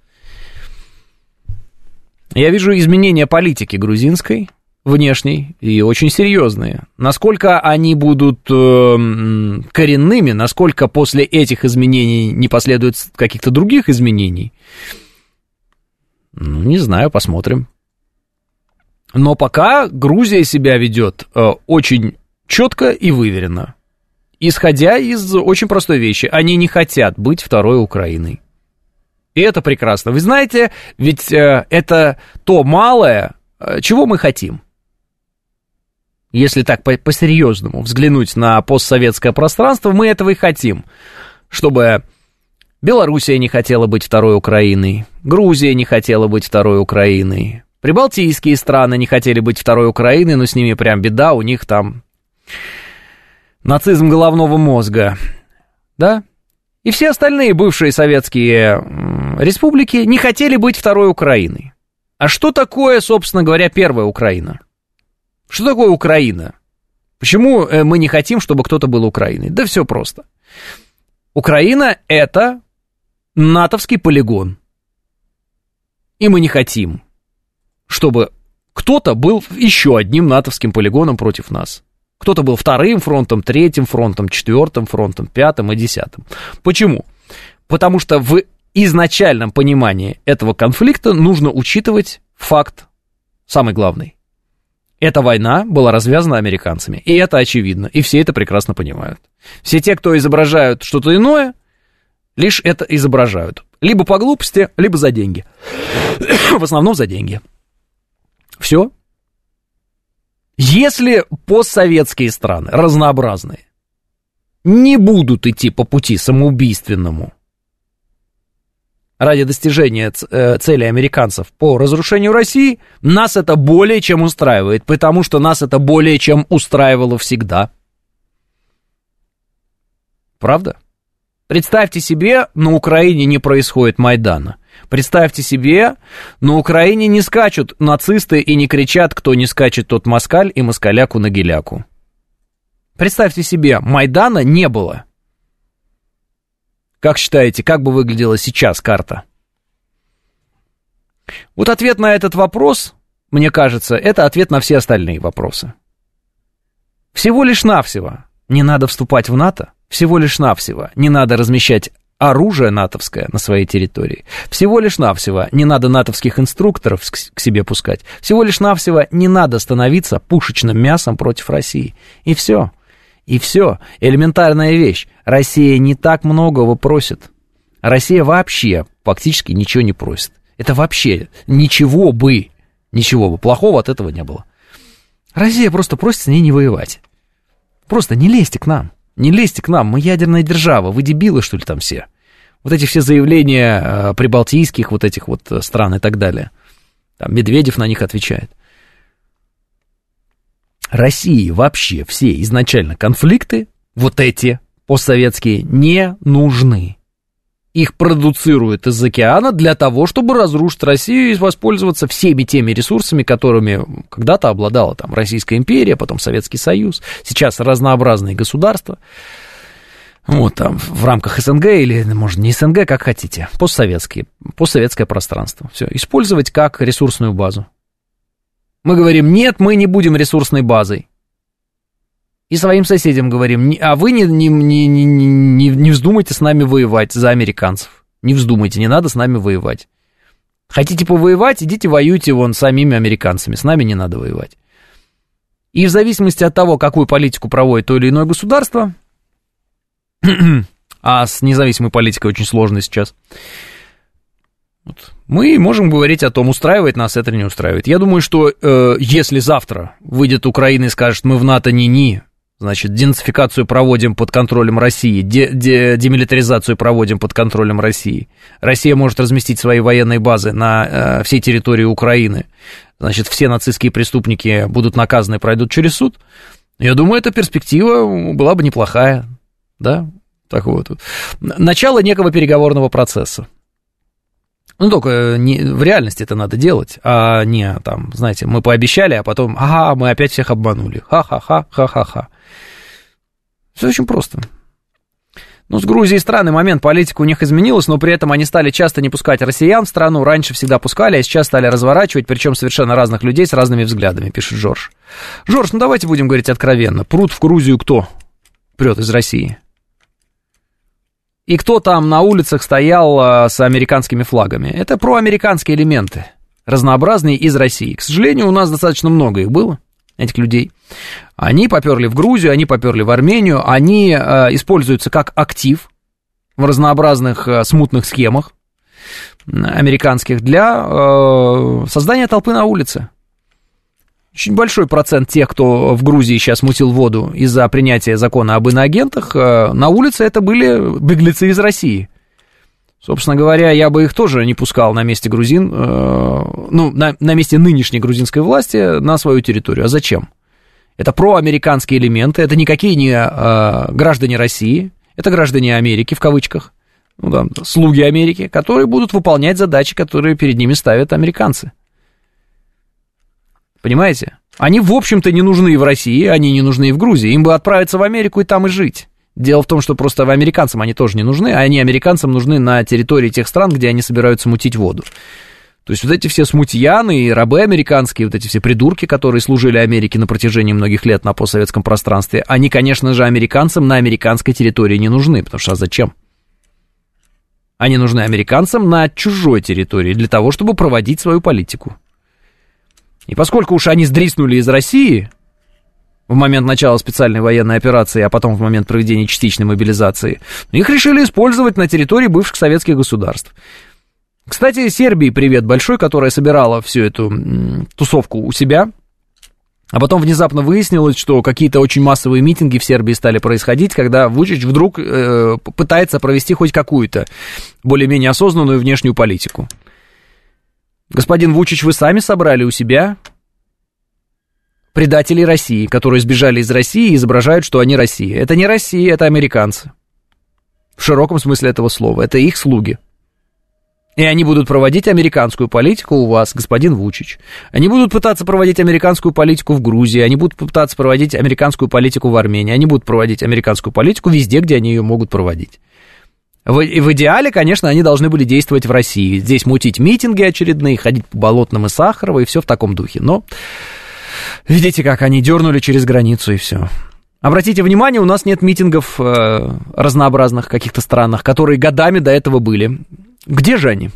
Я вижу изменения политики грузинской, внешней, и очень серьезные. Насколько они будут э, коренными, насколько после этих изменений не последует каких-то других изменений, ну, не знаю, посмотрим. Но пока Грузия себя ведет э, очень четко и выверенно, исходя из очень простой вещи. Они не хотят быть второй Украиной. И это прекрасно. Вы знаете, ведь э, это то малое, э, чего мы хотим. Если так по- по-серьезному взглянуть на постсоветское пространство, мы этого и хотим. Чтобы Белоруссия не хотела быть второй Украиной, Грузия не хотела быть второй Украиной, прибалтийские страны не хотели быть второй Украиной, но с ними прям беда, у них там нацизм головного мозга, да? И все остальные бывшие советские республики не хотели быть второй Украиной. А что такое, собственно говоря, первая Украина? Что такое Украина? Почему мы не хотим, чтобы кто-то был Украиной? Да все просто. Украина — это натовский полигон. И мы не хотим, чтобы кто-то был еще одним натовским полигоном против нас. Кто-то был вторым фронтом, третьим фронтом, четвертым фронтом, пятым и десятым. Почему? Потому что в изначальном понимании этого конфликта нужно учитывать факт самый главный. Эта война была развязана американцами, и это очевидно, и все это прекрасно понимают. Все те, кто изображают что-то иное, лишь это изображают. Либо по глупости, либо за деньги. В основном за деньги. Все. Если постсоветские страны, разнообразные, не будут идти по пути самоубийственному ради достижения цели американцев по разрушению России, нас это более чем устраивает, потому что нас это более чем устраивало всегда. Правда? Представьте себе, на Украине не происходит Майдана. Представьте себе, на Украине не скачут нацисты и не кричат, кто не скачет, тот москаль, и москаляку на геляку. Представьте себе, Майдана не было. Как считаете, как бы выглядела сейчас карта? Вот ответ на этот вопрос, мне кажется, это ответ на все остальные вопросы. Всего лишь навсего не надо вступать в НАТО, всего лишь навсего не надо размещать оружие натовское на своей территории, всего лишь навсего не надо натовских инструкторов к себе пускать, всего лишь навсего не надо становиться пушечным мясом против России. И все. И все. Элементарная вещь. Россия не так многого просит. Россия вообще фактически ничего не просит. Это вообще ничего бы, ничего бы плохого от этого не было. Россия просто просит с ней не воевать. Просто не лезьте к нам. Не лезьте к нам, мы ядерная держава. Вы дебилы, что ли, там все? Вот эти все заявления э, прибалтийских вот этих вот стран и так далее. Там Медведев на них отвечает. России вообще все изначально конфликты, вот эти постсоветские, не нужны. Их продуцируют из океана для того, чтобы разрушить Россию и воспользоваться всеми теми ресурсами, которыми когда-то обладала там Российская империя, потом Советский Союз, сейчас разнообразные государства. Вот там в рамках СНГ или, может, не СНГ, как хотите, постсоветские, постсоветское пространство. Все, использовать как ресурсную базу. Мы говорим, нет, мы не будем ресурсной базой. И своим соседям говорим, а вы не, не, не, не, не вздумайте с нами воевать за американцев. Не вздумайте, не надо с нами воевать. Хотите повоевать, идите воюйте вон с самими американцами, с нами не надо воевать. И в зависимости от того, какую политику проводит то или иное государство, а с независимой политикой очень сложно сейчас, вот, мы можем говорить о том, устраивает нас это или не устраивает. Я думаю, что э, если завтра выйдет Украина и скажет, мы в НАТО ни-ни, значит, денацификацию проводим под контролем России, де- де- демилитаризацию проводим под контролем России, Россия может разместить свои военные базы на э, всей территории Украины, значит, все нацистские преступники будут наказаны и пройдут через суд, я думаю, эта перспектива была бы неплохая, да, так вот. Начало некого переговорного процесса. Ну, только не, в реальности это надо делать, а не там, знаете, мы пообещали, а потом, ага, мы опять всех обманули, ха-ха-ха, ха-ха-ха. Все очень просто. Ну, с Грузией странный момент, политика у них изменилась, но при этом они стали часто не пускать россиян в страну, раньше всегда пускали, а сейчас стали разворачивать, причем совершенно разных людей с разными взглядами, пишет Жорж. Жорж, ну давайте будем говорить откровенно, прут в Грузию кто прет из России? И кто там на улицах стоял а, с американскими флагами? Это проамериканские элементы, разнообразные из России. К сожалению, у нас достаточно много их было, этих людей. Они поперли в Грузию, они поперли в Армению, они а, используются как актив в разнообразных а, смутных схемах. американских для э, создания толпы на улице. Очень большой процент тех, кто в Грузии сейчас мутил воду из-за принятия закона об иноагентах, э, на улице это были беглецы из России. Собственно говоря, я бы их тоже не пускал на месте грузин, э, ну, на, на месте нынешней грузинской власти на свою территорию. А зачем? Это проамериканские элементы, это никакие не э, граждане России, это граждане Америки, в кавычках, ну, да, слуги Америки, которые будут выполнять задачи, которые перед ними ставят американцы. Понимаете? Они, в общем-то, не нужны и в России, они не нужны и в Грузии, им бы отправиться в Америку и там и жить. Дело в том, что просто американцам они тоже не нужны, а они американцам нужны на территории тех стран, где они собираются мутить воду. То есть вот эти все смутьяны и рабы американские, вот эти все придурки, которые служили Америке на протяжении многих лет на постсоветском пространстве, они, конечно же, американцам на американской территории не нужны, потому что а зачем? Они нужны американцам на чужой территории для того, чтобы проводить свою политику. И поскольку уж они сдриснули из России в момент начала специальной военной операции, а потом в момент проведения частичной мобилизации, их решили использовать на территории бывших советских государств. Кстати, Сербии привет большой, которая собирала всю эту м, тусовку у себя, а потом внезапно выяснилось, что какие-то очень массовые митинги в Сербии стали происходить, когда Вучич вдруг э, пытается провести хоть какую-то более-менее осознанную внешнюю политику. Господин Вучич, вы сами собрали у себя предателей России, которые сбежали из России и изображают, что они Россия. Это не Россия, это американцы. В широком смысле этого слова. Это их слуги. И они будут проводить американскую политику у вас, господин Вучич. Они будут пытаться проводить американскую политику в Грузии, они будут пытаться проводить американскую политику в Армении, они будут проводить американскую политику везде, где они ее могут проводить. В, в идеале, конечно, они должны были действовать в России. Здесь мутить митинги очередные, ходить по Болотным и Сахарово, и все в таком духе. Но видите, как они дернули через границу, и все. Обратите внимание, у нас нет митингов э, разнообразных, каких-то странных, которые годами до этого были. Где же они?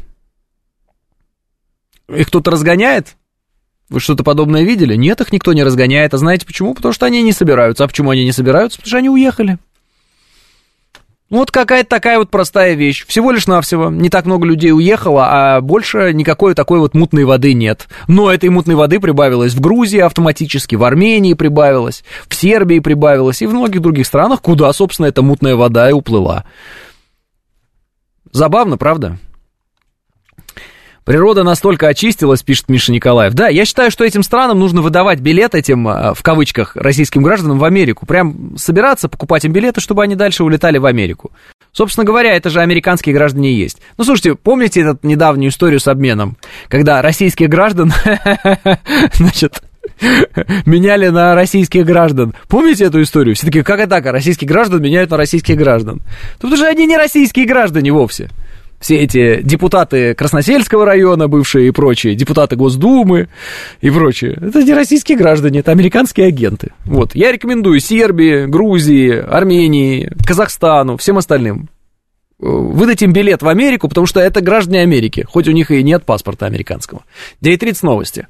Их кто-то разгоняет? Вы что-то подобное видели? Нет, их никто не разгоняет. А знаете почему? Потому что они не собираются. А почему они не собираются? Потому что они уехали. Вот какая-то такая вот простая вещь. Всего лишь навсего. Не так много людей уехало, а больше никакой такой вот мутной воды нет. Но этой мутной воды прибавилось в Грузии автоматически, в Армении прибавилось, в Сербии прибавилось и в многих других странах, куда, собственно, эта мутная вода и уплыла. Забавно, правда? Природа настолько очистилась, пишет Миша Николаев. Да, я считаю, что этим странам нужно выдавать билет этим, в кавычках, российским гражданам в Америку. Прям собираться, покупать им билеты, чтобы они дальше улетали в Америку. Собственно говоря, это же американские граждане и есть. Ну, слушайте, помните эту недавнюю историю с обменом? Когда российских граждан, значит, меняли на российских граждан. Помните эту историю? Все таки, как это так, российских граждан меняют на российских граждан? Потому что они не российские граждане вовсе. Все эти депутаты Красносельского района, бывшие и прочие, депутаты Госдумы и прочие, это не российские граждане, это американские агенты. Вот, я рекомендую Сербии, Грузии, Армении, Казахстану, всем остальным выдать им билет в Америку, потому что это граждане Америки, хоть у них и нет паспорта американского. девять тридцать новости.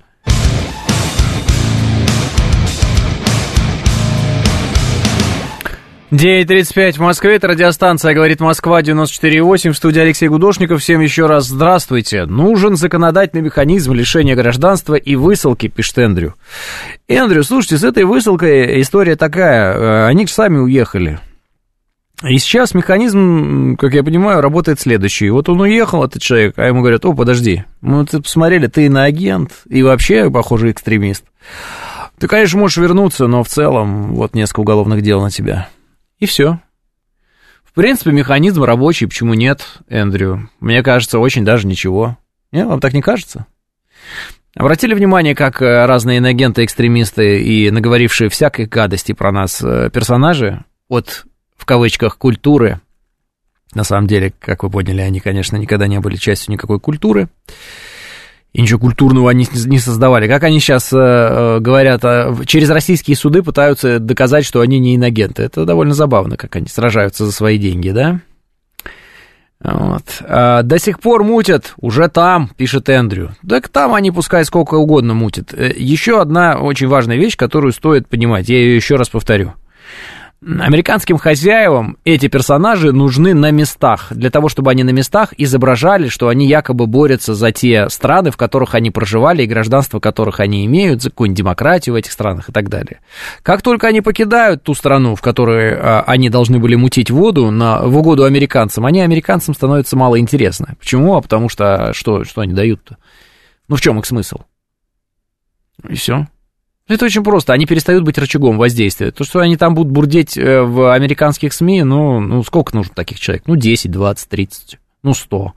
девять тридцать пять в Москве, это радиостанция «Говорит Москва», девяносто четыре и восемь, в студии Алексей Гудошников. Всем еще раз здравствуйте. Нужен законодательный механизм лишения гражданства и высылки, пишет Эндрю. Эндрю, слушайте, с этой высылкой история такая, они же сами уехали. И сейчас механизм, как я понимаю, работает следующий. Вот он уехал, этот человек, а ему говорят: о, подожди, мы тут посмотрели, ты иноагент и вообще, похоже, экстремист. Ты, конечно, можешь вернуться, но в целом вот несколько уголовных дел на тебя. И все. В принципе, механизм рабочий, почему нет, Эндрю? Мне кажется, очень даже ничего. Не, вам так не кажется? Обратили внимание, как разные иноагенты, экстремисты и наговорившие всякой гадости про нас персонажи от, в кавычках, культуры, на самом деле, как вы поняли, они, конечно, никогда не были частью никакой культуры, и ничего культурного они не создавали. Как они сейчас э, говорят, э, через российские суды пытаются доказать, что они не инагенты. Это довольно забавно, как они сражаются за свои деньги, да? Вот. А, до сих пор мутят, уже там, пишет Эндрю. Так там они пускай сколько угодно мутят. Еще одна очень важная вещь, которую стоит понимать, я ее еще раз повторю. Американским хозяевам эти персонажи нужны на местах, для того, чтобы они на местах изображали, что они якобы борются за те страны, в которых они проживали, и гражданство которых они имеют, за какую-нибудь демократию в этих странах и так далее. Как только они покидают ту страну, в которой а, они должны были мутить воду на, в угоду американцам, они американцам становятся мало интересны. Почему? А потому что что, что они дают-то? Ну, в чем их смысл? И все. Это очень просто, они перестают быть рычагом воздействия. То, что они там будут бурдеть в американских СМИ, ну, ну сколько нужно таких человек? Ну, десять, двадцать, тридцать, ну, сто.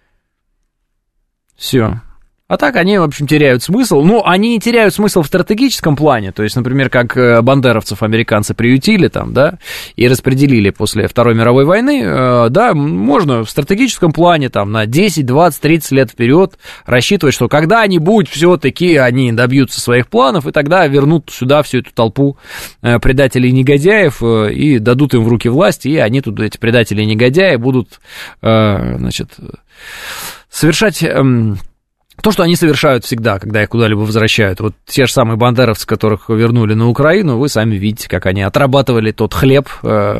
Все. А так они, в общем, теряют смысл. Ну, они теряют смысл в стратегическом плане. То есть, например, как бандеровцев американцы приютили там, да, и распределили после Второй мировой войны, э, да, можно в стратегическом плане там на десять, двадцать, тридцать лет вперед рассчитывать, что когда-нибудь все-таки они добьются своих планов, и тогда вернут сюда всю эту толпу э, предателей и негодяев э, и дадут им в руки власть, и они тут, эти предатели и негодяи, будут, э, значит, совершать... Э, То, что они совершают всегда, когда их куда-либо возвращают. Вот те же самые бандеровцы, которых вернули на Украину, вы сами видите, как они отрабатывали тот хлеб,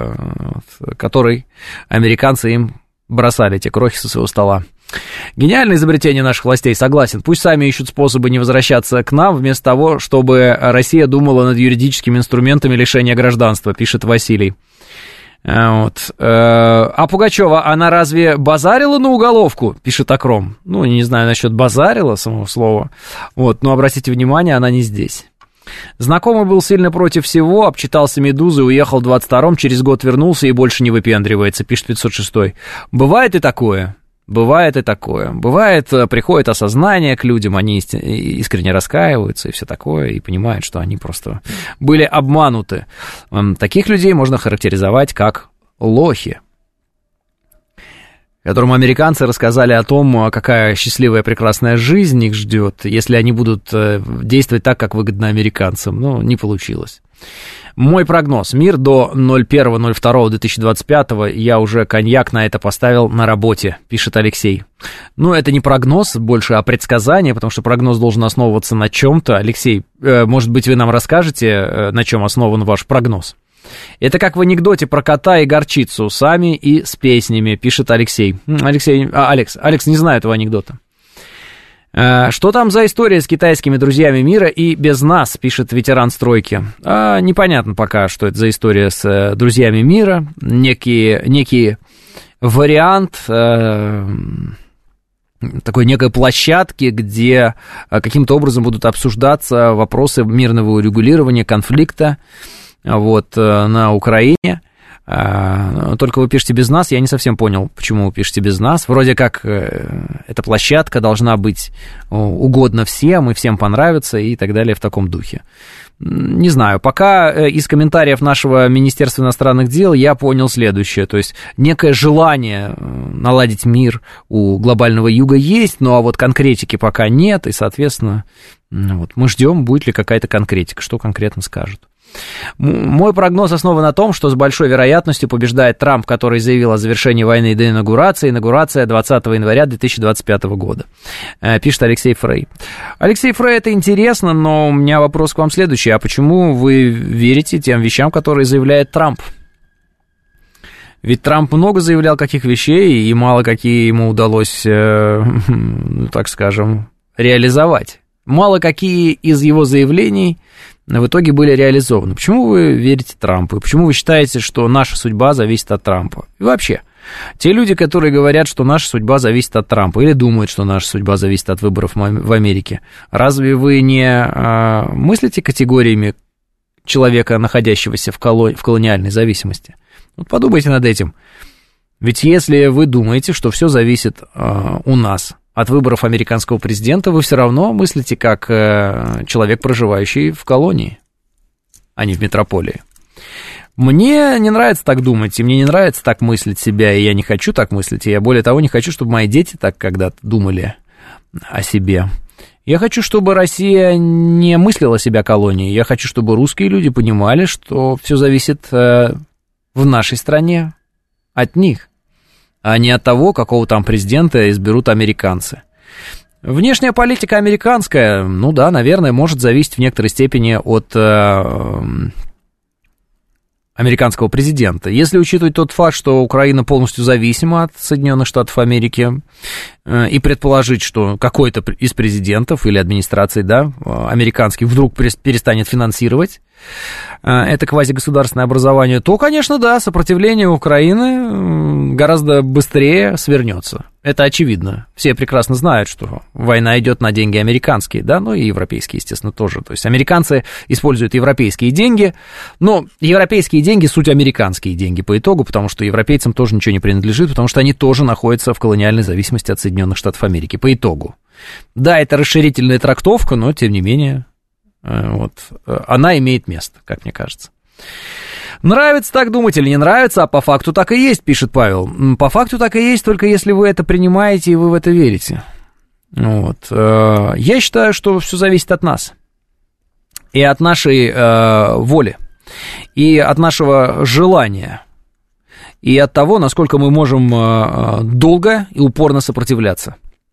который американцы им бросали, те крохи со своего стола. Гениальное изобретение наших властей, согласен. Пусть сами ищут способы не возвращаться к нам, вместо того, чтобы Россия думала над юридическими инструментами лишения гражданства, пишет Василий. Вот. А Пугачева, она разве базарила на уголовку, пишет Акром. Ну, не знаю насчет базарила, самого слова. Вот, но обратите внимание, она не здесь. Знакомый был сильно против всего, обчитался «Медузы», уехал в двадцать втором, через год вернулся и больше не выпендривается, пишет пятьсот шестой. Бывает и такое. Бывает и такое. Бывает, приходит осознание к людям, они искренне раскаиваются и все такое, и понимают, что они просто были обмануты. Таких людей можно характеризовать как лохи, которым американцы рассказали о том, какая счастливая прекрасная жизнь их ждет, если они будут действовать так, как выгодно американцам. Ну, не получилось. Мой прогноз. Мир до ноль первого ноль второго две тысячи двадцать пятого. Я уже коньяк на это поставил на работе, пишет Алексей. Ну, это не прогноз, больше а предсказание, потому что прогноз должен основываться на чем-то. Алексей, э, может быть, вы нам расскажете, э, на чем основан ваш прогноз? Это как в анекдоте про кота и горчицу, сами и с песнями, пишет Алексей. Алексей, а, Алекс, Алекс не знает этого анекдота. Что там за история с китайскими друзьями мира и без нас, пишет ветеран стройки. А, непонятно пока, что это за история с друзьями мира. Некий, некий вариант э, такой некой площадки, где каким-то образом будут обсуждаться вопросы мирного урегулирования конфликта вот, на Украине. Только вы пишете без нас, я не совсем понял, почему вы пишете без нас. Вроде как эта площадка должна быть угодна всем, и всем понравится, и так далее в таком духе. Не знаю, пока из комментариев нашего Министерства иностранных дел я понял следующее. То есть некое желание наладить мир у глобального юга есть, но а вот конкретики пока нет, и, соответственно, вот, мы ждем, будет ли какая-то конкретика, что конкретно скажут. Мой прогноз основан на том, что с большой вероятностью побеждает Трамп, который заявил о завершении войны до инаугурации. Инаугурация двадцатого января две тысячи двадцать пятого года, пишет Алексей Фрей. Алексей Фрей, это интересно, но у меня вопрос к вам следующий. А почему вы верите тем вещам, которые заявляет Трамп? Ведь Трамп много заявлял каких вещей, и мало какие ему удалось, э, так скажем, реализовать. Мало какие из его заявлений в итоге были реализованы. Почему вы верите Трампу? Почему вы считаете, что наша судьба зависит от Трампа? И вообще, те люди, которые говорят, что наша судьба зависит от Трампа, или думают, что наша судьба зависит от выборов в Америке, разве вы не а, мыслите категориями человека, находящегося в, коло... в колониальной зависимости? Вот подумайте над этим. Ведь если вы думаете, что все зависит а, у нас от выборов американского президента, вы все равно мыслите как э, человек, проживающий в колонии, а не в метрополии. Мне не нравится так думать, и мне не нравится так мыслить себя, и я не хочу так мыслить, и я, более того, не хочу, чтобы мои дети так когда-то думали о себе. Я хочу, чтобы Россия не мыслила себя колонией, я хочу, чтобы русские люди понимали, что все зависит э, в нашей стране от них, а не от того, какого там президента изберут американцы. Внешняя политика американская, ну да, наверное, может зависеть в некоторой степени от, американского президента. Если учитывать тот факт, что Украина полностью зависима от Соединенных Штатов Америки, и предположить, что какой-то из президентов или администрации, да, американских вдруг перестанет финансировать это квазигосударственное образование, то, конечно, да, сопротивление Украины гораздо быстрее свернется. Это очевидно. Все прекрасно знают, что война идет на деньги американские, да, ну и европейские, естественно, тоже. То есть американцы используют европейские деньги, но европейские деньги суть американские деньги по итогу, потому что европейцам тоже ничего не принадлежит, потому что они тоже находятся в колониальной зависимости от Соединенных Штатов Америки по итогу. Да, это расширительная трактовка, но тем не менее вот, она имеет место, как мне кажется. Нравится так думать или не нравится, а по факту так и есть, пишет Павел. По факту так и есть, только если вы это принимаете и вы в это верите. Вот. Я считаю, что все зависит от нас. И от нашей э, воли. И от нашего желания. И от того, насколько мы можем э, долго и упорно сопротивляться.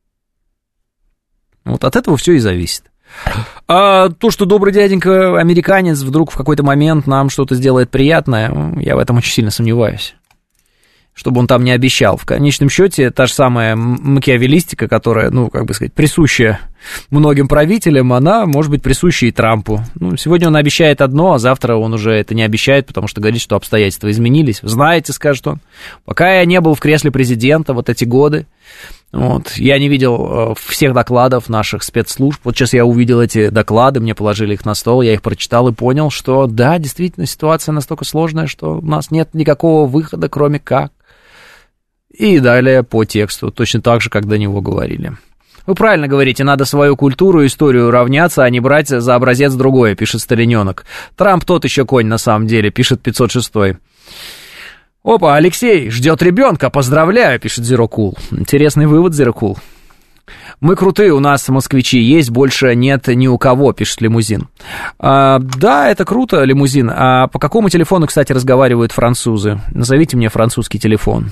Вот от этого все и зависит. А то, что добрый дяденька американец вдруг в какой-то момент нам что-то сделает приятное, я в этом очень сильно сомневаюсь. Чтобы он там не обещал. В конечном счете, та же самая макиавеллистика, которая, ну, как бы сказать, присуща многим правителям, она может быть присуща и Трампу. Ну, сегодня он обещает одно, а завтра он уже это не обещает, потому что говорит, что обстоятельства изменились. Знаете, скажет он, пока я не был в кресле президента вот эти годы, вот, я не видел всех докладов наших спецслужб. Вот сейчас я увидел эти доклады, мне положили их на стол, я их прочитал и понял, что да, действительно, ситуация настолько сложная, что у нас нет никакого выхода, кроме как. И далее по тексту, точно так же, как до него говорили. Вы правильно говорите, надо свою культуру и историю равняться, а не брать за образец другое, пишет Сталиненок. Трамп тот еще конь на самом деле, пишет пятьсот шестой. Опа, Алексей ждет ребенка, поздравляю, пишет Зерокул. Интересный вывод, Зерокул. Мы крутые, у нас москвичи есть, больше нет ни у кого, пишет Лимузин. А, да, это круто, Лимузин. А по какому телефону, кстати, разговаривают французы? Назовите мне французский телефон.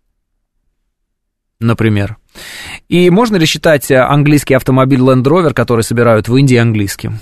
Например. И можно ли считать английский автомобиль Land Rover, который собирают в Индии, английским?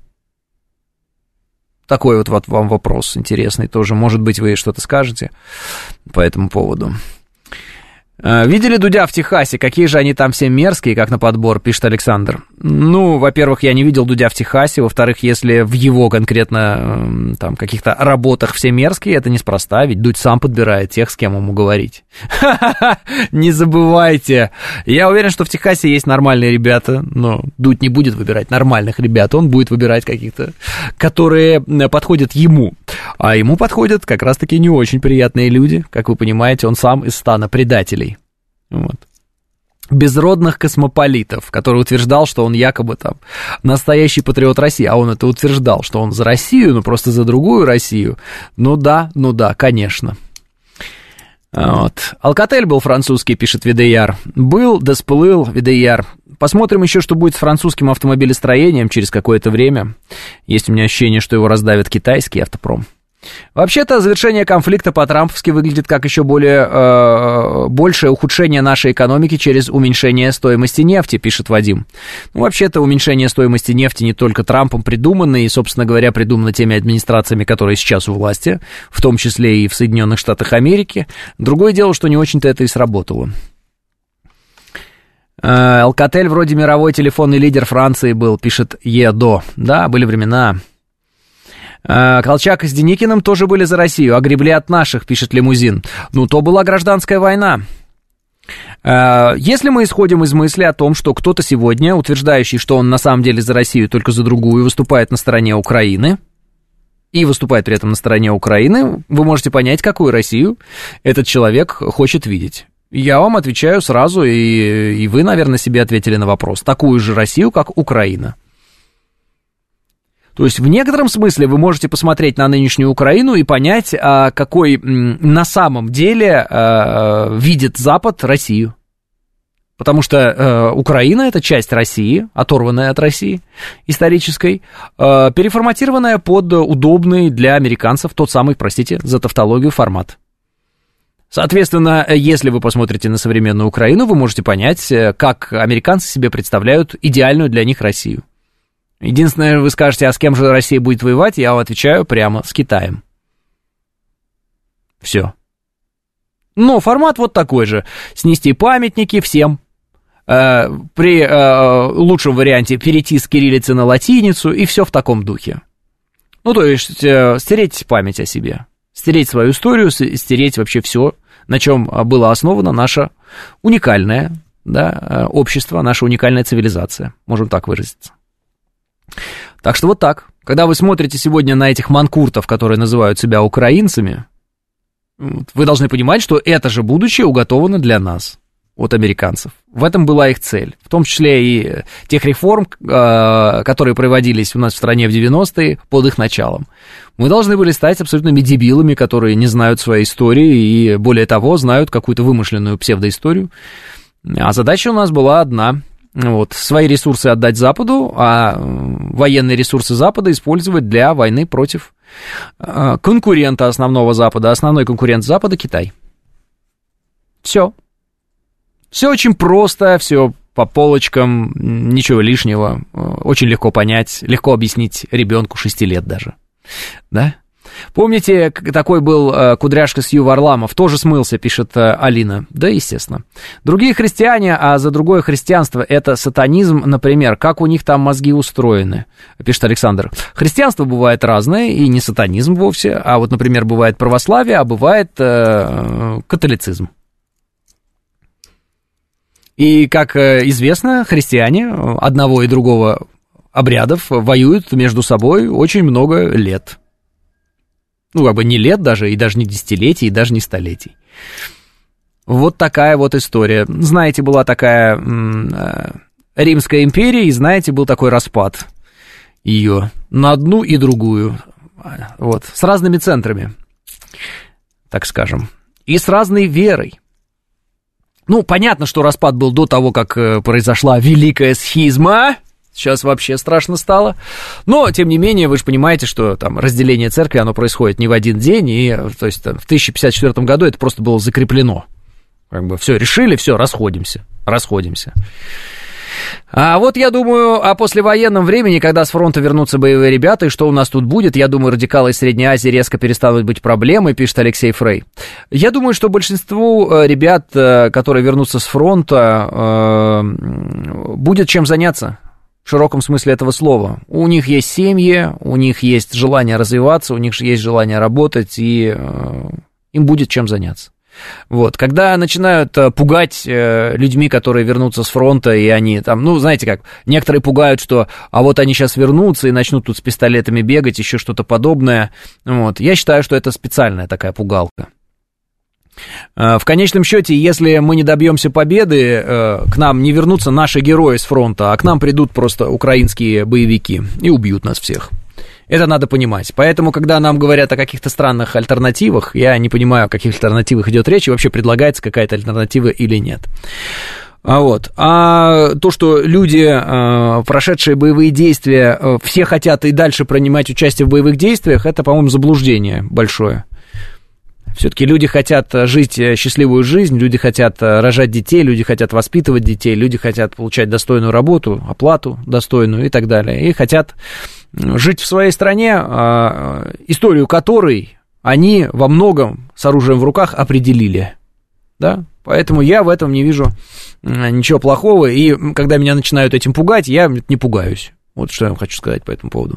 Такой вот, вот вам вопрос интересный тоже. Может быть, вы что-то скажете по этому поводу. Видели Дудя в Техасе? Какие же они там все мерзкие, как на подбор, пишет Александр. Ну, во-первых, я не видел Дудя в Техасе. Во-вторых, если в его конкретно там каких-то работах все мерзкие, это неспроста, ведь Дудь сам подбирает тех, с кем ему говорить. Не забывайте. Я уверен, что в Техасе есть нормальные ребята, но Дудь не будет выбирать нормальных ребят, он будет выбирать каких-то, которые подходят ему. А ему подходят как раз-таки не очень приятные люди. Как вы понимаете, он сам из стана предателей. Вот. Безродных космополитов, который утверждал, что он якобы там настоящий патриот России, а он это утверждал, что он за Россию, но просто за другую Россию. Ну да, ну да, конечно. Вот. Алкатель был французский, пишет Видеяр. Был, да сплыл, Видеяр. Посмотрим еще, что будет с французским автомобилестроением через какое-то время. Есть у меня ощущение, что его раздавит китайский автопром. Вообще-то завершение конфликта по-трамповски выглядит как еще более, э, большее ухудшение нашей экономики через уменьшение стоимости нефти, пишет Вадим. Ну, вообще-то уменьшение стоимости нефти не только Трампом придумано, и, собственно говоря, придумано теми администрациями, которые сейчас у власти, в том числе и в Соединенных Штатах Америки. Другое дело, что не очень-то это и сработало. Alcatel вроде мировой телефонный лидер Франции был, пишет Едо. Да, были времена. Колчак с Деникиным тоже были за Россию, огребли от наших, пишет Лимузин. Ну, то была гражданская война. Если мы исходим из мысли о том, что кто-то сегодня, утверждающий, что он на самом деле за Россию, только за другую, выступает на стороне Украины, и выступает при этом на стороне Украины, вы можете понять, какую Россию этот человек хочет видеть. Я вам отвечаю сразу, и, и вы, наверное, себе ответили на вопрос. Такую же Россию, как Украина. То есть в некотором смысле вы можете посмотреть на нынешнюю Украину и понять, какой на самом деле видит Запад Россию. Потому что Украина – это часть России, оторванная от России исторической, переформатированная под удобный для американцев тот самый, простите за тавтологию, формат. Соответственно, если вы посмотрите на современную Украину, вы можете понять, как американцы себе представляют идеальную для них Россию. Единственное, вы скажете, а с кем же Россия будет воевать, я вам отвечаю прямо, с Китаем. Все. Но формат вот такой же. Снести памятники всем. Э, при э, лучшем варианте перейти с кириллицы на латиницу, и все в таком духе. Ну, то есть, э, стереть память о себе. Стереть свою историю, стереть вообще все, на чем было основано наше уникальное, да, общество, наша уникальная цивилизация. Можем так выразиться. Так что вот так. Когда вы смотрите сегодня на этих манкуртов, которые называют себя украинцами, вы должны понимать, что это же будущее уготовано для нас, от американцев. В этом была их цель. В том числе и тех реформ, которые проводились у нас в стране в девяностые под их началом. Мы должны были стать абсолютными дебилами, которые не знают своей истории и, более того, знают какую-то вымышленную псевдоисторию. А задача у нас была одна. Вот, свои ресурсы отдать Западу, а военные ресурсы Запада использовать для войны против конкурента основного Запада. Основной конкурент Запада — Китай. Все. Все очень просто, все по полочкам, ничего лишнего. Очень легко понять, легко объяснить ребенку шести лет даже. Да? Помните, такой был кудряшка Сью Варламов, тоже смылся, пишет Алина. Да, естественно. Другие христиане, а за другое христианство это сатанизм, например, как у них там мозги устроены, пишет Александр. Христианство бывает разное, и не сатанизм вовсе, а вот, например, бывает православие, а бывает э, католицизм. И, как известно, христиане одного и другого обрядов воюют между собой очень много лет. Ну, как бы не лет даже, и даже не десятилетий, и даже не столетий. Вот такая вот история. Знаете, была такая м- Римская империя, и, знаете, был такой распад ее на одну и другую. Вот, с разными центрами, так скажем, и с разной верой. Ну, понятно, что распад был до того, как произошла Великая Схизма. Сейчас вообще страшно стало. Но, тем не менее, вы же понимаете, что там разделение церкви, оно происходит не в один день. И, то есть, там, в тысяча пятьдесят четвёртом году это просто было закреплено. Как бы все решили, все, расходимся. Расходимся. А вот я думаю о послевоенном времени, когда с фронта вернутся боевые ребята, и что у нас тут будет. Я думаю, радикалы из Средней Азии резко перестанут быть проблемой, пишет Алексей Фрей. Я думаю, что большинству ребят, которые вернутся с фронта, будет чем заняться. В широком смысле этого слова. У них есть семьи, у них есть желание развиваться, у них есть желание работать, и им будет чем заняться. Вот, когда начинают пугать людьми, которые вернутся с фронта, и они там, ну, знаете как, некоторые пугают, что, а вот они сейчас вернутся и начнут тут с пистолетами бегать, еще что-то подобное, вот, я считаю, что это специальная такая пугалка. В конечном счете, если мы не добьемся победы, к нам не вернутся наши герои с фронта, а к нам придут просто украинские боевики и убьют нас всех. Это надо понимать. Поэтому, когда нам говорят о каких-то странных альтернативах, я не понимаю, о каких альтернативах идет речь, и вообще предлагается какая-то альтернатива или нет. А, вот. а то, что люди, прошедшие боевые действия, все хотят и дальше принимать участие в боевых действиях, это, по-моему, заблуждение большое. Все-таки люди хотят жить счастливую жизнь, люди хотят рожать детей, люди хотят воспитывать детей, люди хотят получать достойную работу, оплату достойную и так далее. И хотят жить в своей стране, историю которой они во многом с оружием в руках определили. Да? Поэтому я в этом не вижу ничего плохого. И когда меня начинают этим пугать, я не пугаюсь. Вот что я вам хочу сказать по этому поводу.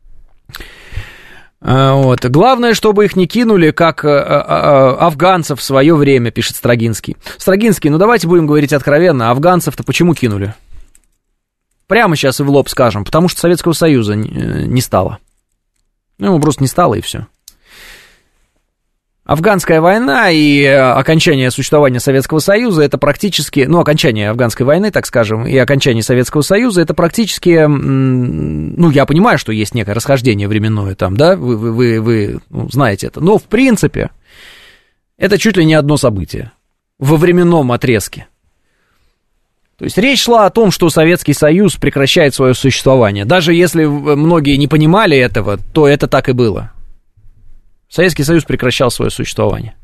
Вот. Главное, чтобы их не кинули, как афганцев в свое время, пишет Строгинский. Строгинский, ну давайте будем говорить откровенно, афганцев-то почему кинули? Прямо сейчас и в лоб скажем, потому что Советского Союза не стало. Ну, просто не стало, и все. Афганская война и окончание существования Советского Союза, это практически, ну, окончание афганской войны, так скажем, и окончание Советского Союза, это практически, ну, я понимаю, что есть некое расхождение временное там, да, вы, вы, вы, вы ну, знаете это, но, в принципе, это чуть ли не одно событие во временном отрезке. То есть речь шла о том, что Советский Союз прекращает свое существование. Даже если многие не понимали этого, то это так и было. Советский Союз прекращал свое существование.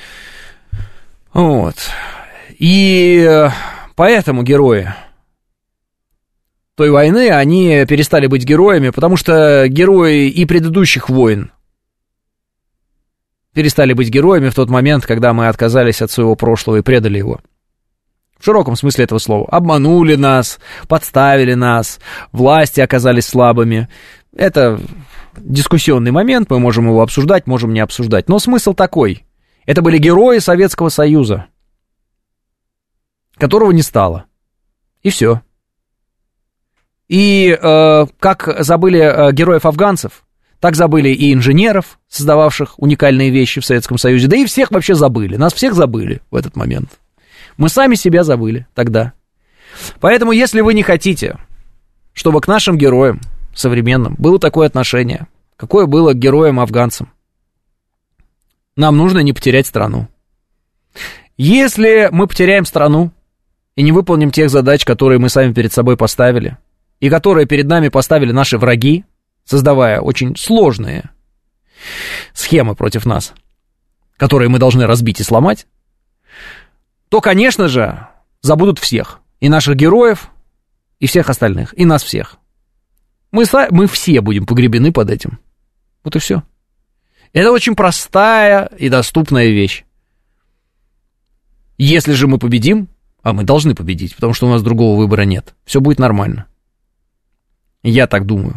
Вот. И поэтому герои той войны, они перестали быть героями, потому что герои и предыдущих войн перестали быть героями в тот момент, когда мы отказались от своего прошлого и предали его. В широком смысле этого слова. Обманули нас, подставили нас, власти оказались слабыми. Это дискуссионный момент, мы можем его обсуждать, можем не обсуждать. Но смысл такой. Это были герои Советского Союза, которого не стало. И все. И э, как забыли э, героев-афганцев, так забыли и инженеров, создававших уникальные вещи в Советском Союзе, да и всех вообще забыли. Нас всех забыли в этот момент. Мы сами себя забыли тогда. Поэтому, если вы не хотите, чтобы к нашим героям современным было такое отношение, какое было к героям-афганцам, нам нужно не потерять страну. Если мы потеряем страну и не выполним тех задач, которые мы сами перед собой поставили, и которые перед нами поставили наши враги, создавая очень сложные схемы против нас, которые мы должны разбить и сломать, то, конечно же, забудут всех. И наших героев, и всех остальных, и нас всех. Мы, мы все будем погребены под этим. Вот и все. Это очень простая и доступная вещь. Если же мы победим, а мы должны победить, потому что у нас другого выбора нет, все будет нормально. Я так думаю.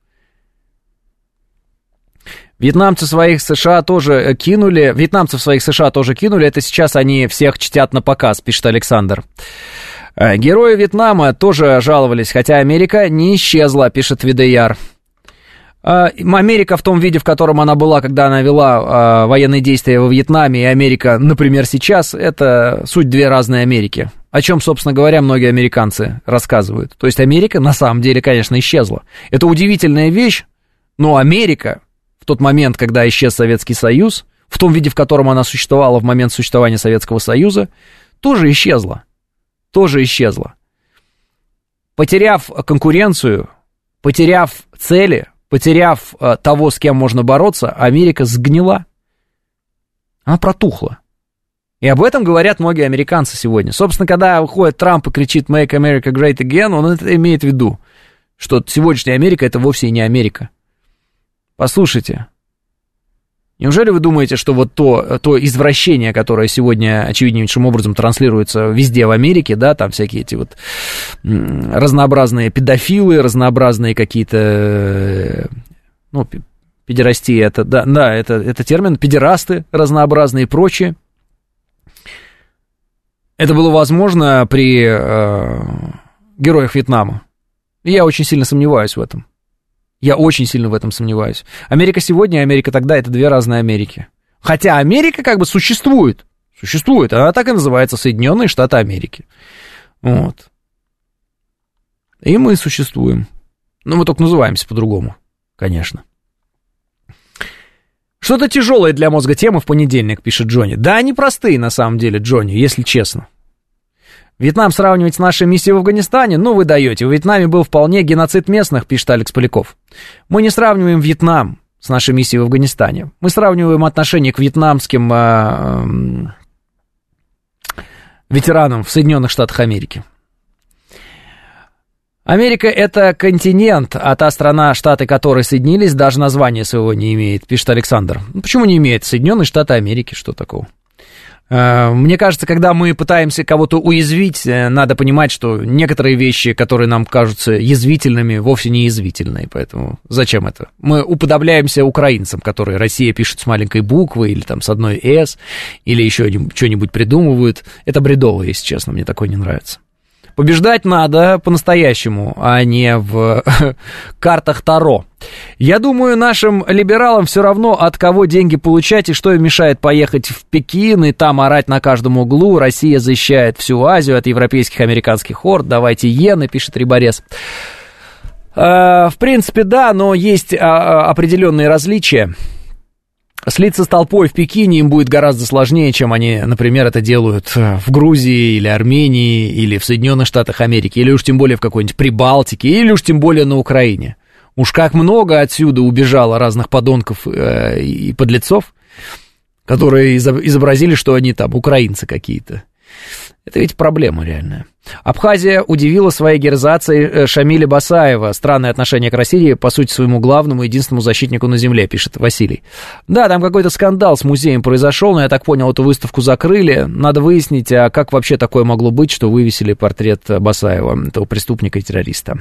Вьетнамцы своих США тоже кинули, вьетнамцев своих США тоже кинули, это сейчас они всех чтят на показ, пишет Александр. Герои Вьетнама тоже жаловались, хотя Америка не исчезла, пишет Видеяр. Америка в том виде, в котором она была, когда она вела военные действия во Вьетнаме, и Америка, например, сейчас, это суть две разные Америки. О чем, собственно говоря, многие американцы рассказывают. То есть Америка на самом деле, конечно, исчезла. Это удивительная вещь, но Америка в тот момент, когда исчез Советский Союз, в том виде, в котором она существовала в момент существования Советского Союза, тоже исчезла. Тоже исчезла. Потеряв конкуренцию, потеряв цели, потеряв э, того, с кем можно бороться, Америка сгнила. Она протухла. И об этом говорят многие американцы сегодня. Собственно, когда выходит Трамп и кричит «Make America Great Again», он это имеет в виду, что сегодняшняя Америка — это вовсе и не Америка. Послушайте, неужели вы думаете, что вот то, то извращение, которое сегодня очевиднейшим образом транслируется везде в Америке, да, там всякие эти вот разнообразные педофилы, разнообразные какие-то, ну, педерастия, это, да, да это, это термин, педерасты разнообразные и прочее, это было возможно при э, героях Вьетнама. И я очень сильно сомневаюсь в этом. Я очень сильно в этом сомневаюсь. Америка сегодня и Америка тогда — это две разные Америки. Хотя Америка как бы существует. Существует. Она так и называется — Соединенные Штаты Америки. Вот. И мы существуем. Но мы только называемся по-другому, конечно. Что-то тяжелое для мозга темы в понедельник, пишет Джонни. Да, они простые на самом деле, Джонни, если честно. Вьетнам сравнивать с нашей миссией в Афганистане? Ну, вы даете. В Вьетнаме был вполне геноцид местных, пишет Алекс Поляков. Мы не сравниваем Вьетнам с нашей миссией в Афганистане. Мы сравниваем отношение к вьетнамским э, э, ветеранам в Соединенных Штатах Америки. Америка — это континент, а та страна, штаты которой соединились, даже названия своего не имеет, пишет Александр. Ну, почему не имеет? Соединенные Штаты Америки, что такого? Мне кажется, когда мы пытаемся кого-то уязвить, надо понимать, что некоторые вещи, которые нам кажутся язвительными, вовсе не язвительные, поэтому зачем это? Мы уподобляемся украинцам, которые Россия пишет с маленькой буквы или там с одной «с», или еще что-нибудь придумывают. Это бредово, если честно, мне такое не нравится. Побеждать надо по-настоящему, а не в картах Таро. Я думаю, нашим либералам все равно, от кого деньги получать и что им мешает поехать в Пекин и там орать на каждом углу. Россия защищает всю Азию от европейских и американских орд. Давайте иены, пишет Риборез. В принципе, да, но есть определенные различия. Слиться с толпой в Пекине им будет гораздо сложнее, чем они, например, это делают в Грузии или Армении, или в Соединенных Штатах Америки, или уж тем более в какой-нибудь Прибалтике, или уж тем более на Украине. Уж как много отсюда убежало разных подонков э, и подлецов, которые изобразили, что они там украинцы какие-то. Это ведь проблема реальная. Абхазия удивила своей героизацией Шамиля Басаева. Странное отношение к России, по сути, своему главному, единственному защитнику на земле, пишет Василий. Да, там какой-то скандал с музеем произошел, но я так понял, эту выставку закрыли. Надо выяснить, а как вообще такое могло быть, что вывесили портрет Басаева, этого преступника и террориста.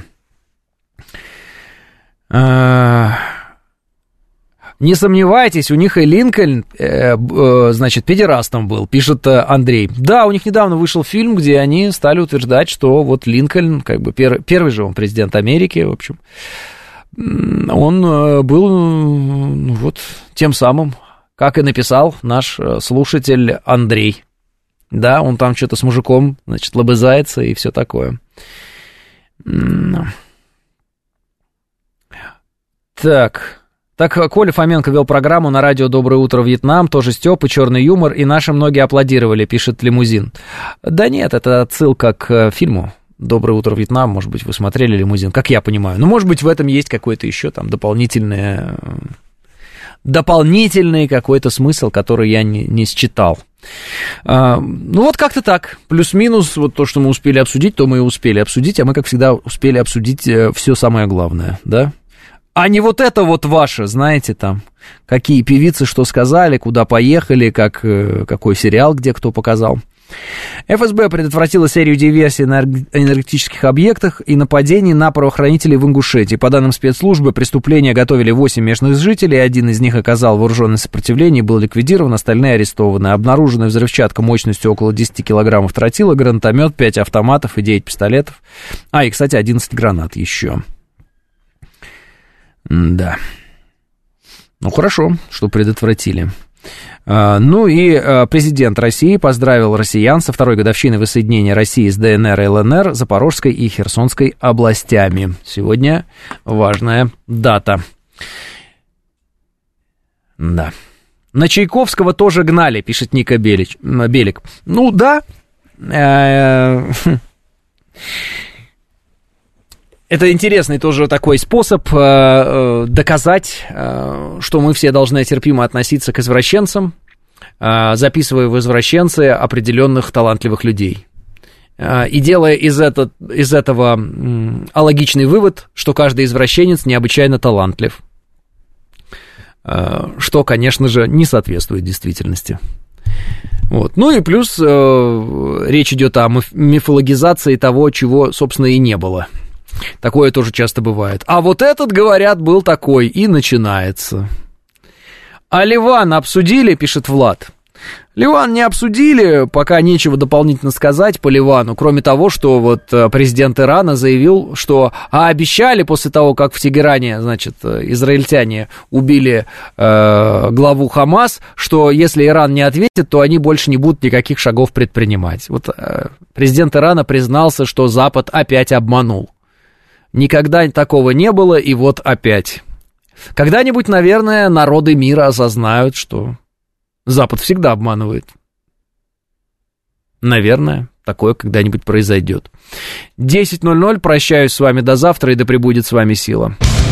Не сомневайтесь, у них и Линкольн, э, э, значит, педерастом был, пишет Андрей. Да, у них недавно вышел фильм, где они стали утверждать, что вот Линкольн, как бы пер, первый же он президент Америки, в общем, он был, ну, вот, тем самым, как и написал наш слушатель Андрей. Да, он там что-то с мужиком, значит, лобызается и все такое. Так... Так, Коля Фоменко вел программу на радио «Доброе утро, Вьетнам», тоже Стёп и черный юмор, и наши многие аплодировали, пишет Лимузин. Да нет, это отсылка к фильму «Доброе утро, Вьетнам», может быть, вы смотрели «Лимузин», как я понимаю. Ну, может быть, в этом есть какой-то еще там дополнительное, дополнительный какой-то смысл, который я не, не считал. А, ну, вот как-то так, плюс-минус, вот то, что мы успели обсудить, то мы и успели обсудить, а мы, как всегда, успели обсудить все самое главное, да? А не вот это вот ваше, знаете, там, какие певицы что сказали, куда поехали, как, какой сериал, где кто показал. эф эс бэ предотвратила серию диверсий на энергетических объектах и нападений на правоохранителей в Ингушетии. По данным спецслужбы, преступления готовили восемь местных жителей, один из них оказал вооруженное сопротивление, был ликвидирован, остальные арестованы. Обнаружена взрывчатка мощностью около десять килограммов тротила, гранатомет, пять автоматов и девять пистолетов. А, и, кстати, одиннадцать гранат еще. Да. Ну, хорошо, что предотвратили. Ну и президент России поздравил россиян со второй годовщиной воссоединения России с дэ эн эр и эл эн эр, Запорожской и Херсонской областями. Сегодня важная дата. Да. На Чайковского тоже гнали, пишет Ника Белич, Белик. Ну, да. Это интересный тоже такой способ э, доказать, э, что мы все должны терпимо относиться к извращенцам, э, записывая в извращенцы определенных талантливых людей. Э, и делая из, это, из этого э, алогичный вывод, что каждый извращенец необычайно талантлив. Э, что, конечно же, не соответствует действительности. Вот. Ну и плюс э, речь идет о мифологизации того, чего, собственно, и не было. Такое тоже часто бывает. А вот этот, говорят, был такой, и начинается. А Ливан обсудили, пишет Влад. Ливан не обсудили, пока нечего дополнительно сказать по Ливану, кроме того, что вот президент Ирана заявил, что а обещали после того, как в Тегеране, значит, израильтяне убили э, главу Хамас, что если Иран не ответит, то они больше не будут никаких шагов предпринимать. Вот э, президент Ирана признался, что Запад опять обманул. Никогда такого не было, и вот опять. Когда-нибудь, наверное, народы мира осознают, что Запад всегда обманывает. Наверное, такое когда-нибудь произойдет. десять ноль ноль, прощаюсь с вами до завтра, и да пребудет с вами сила.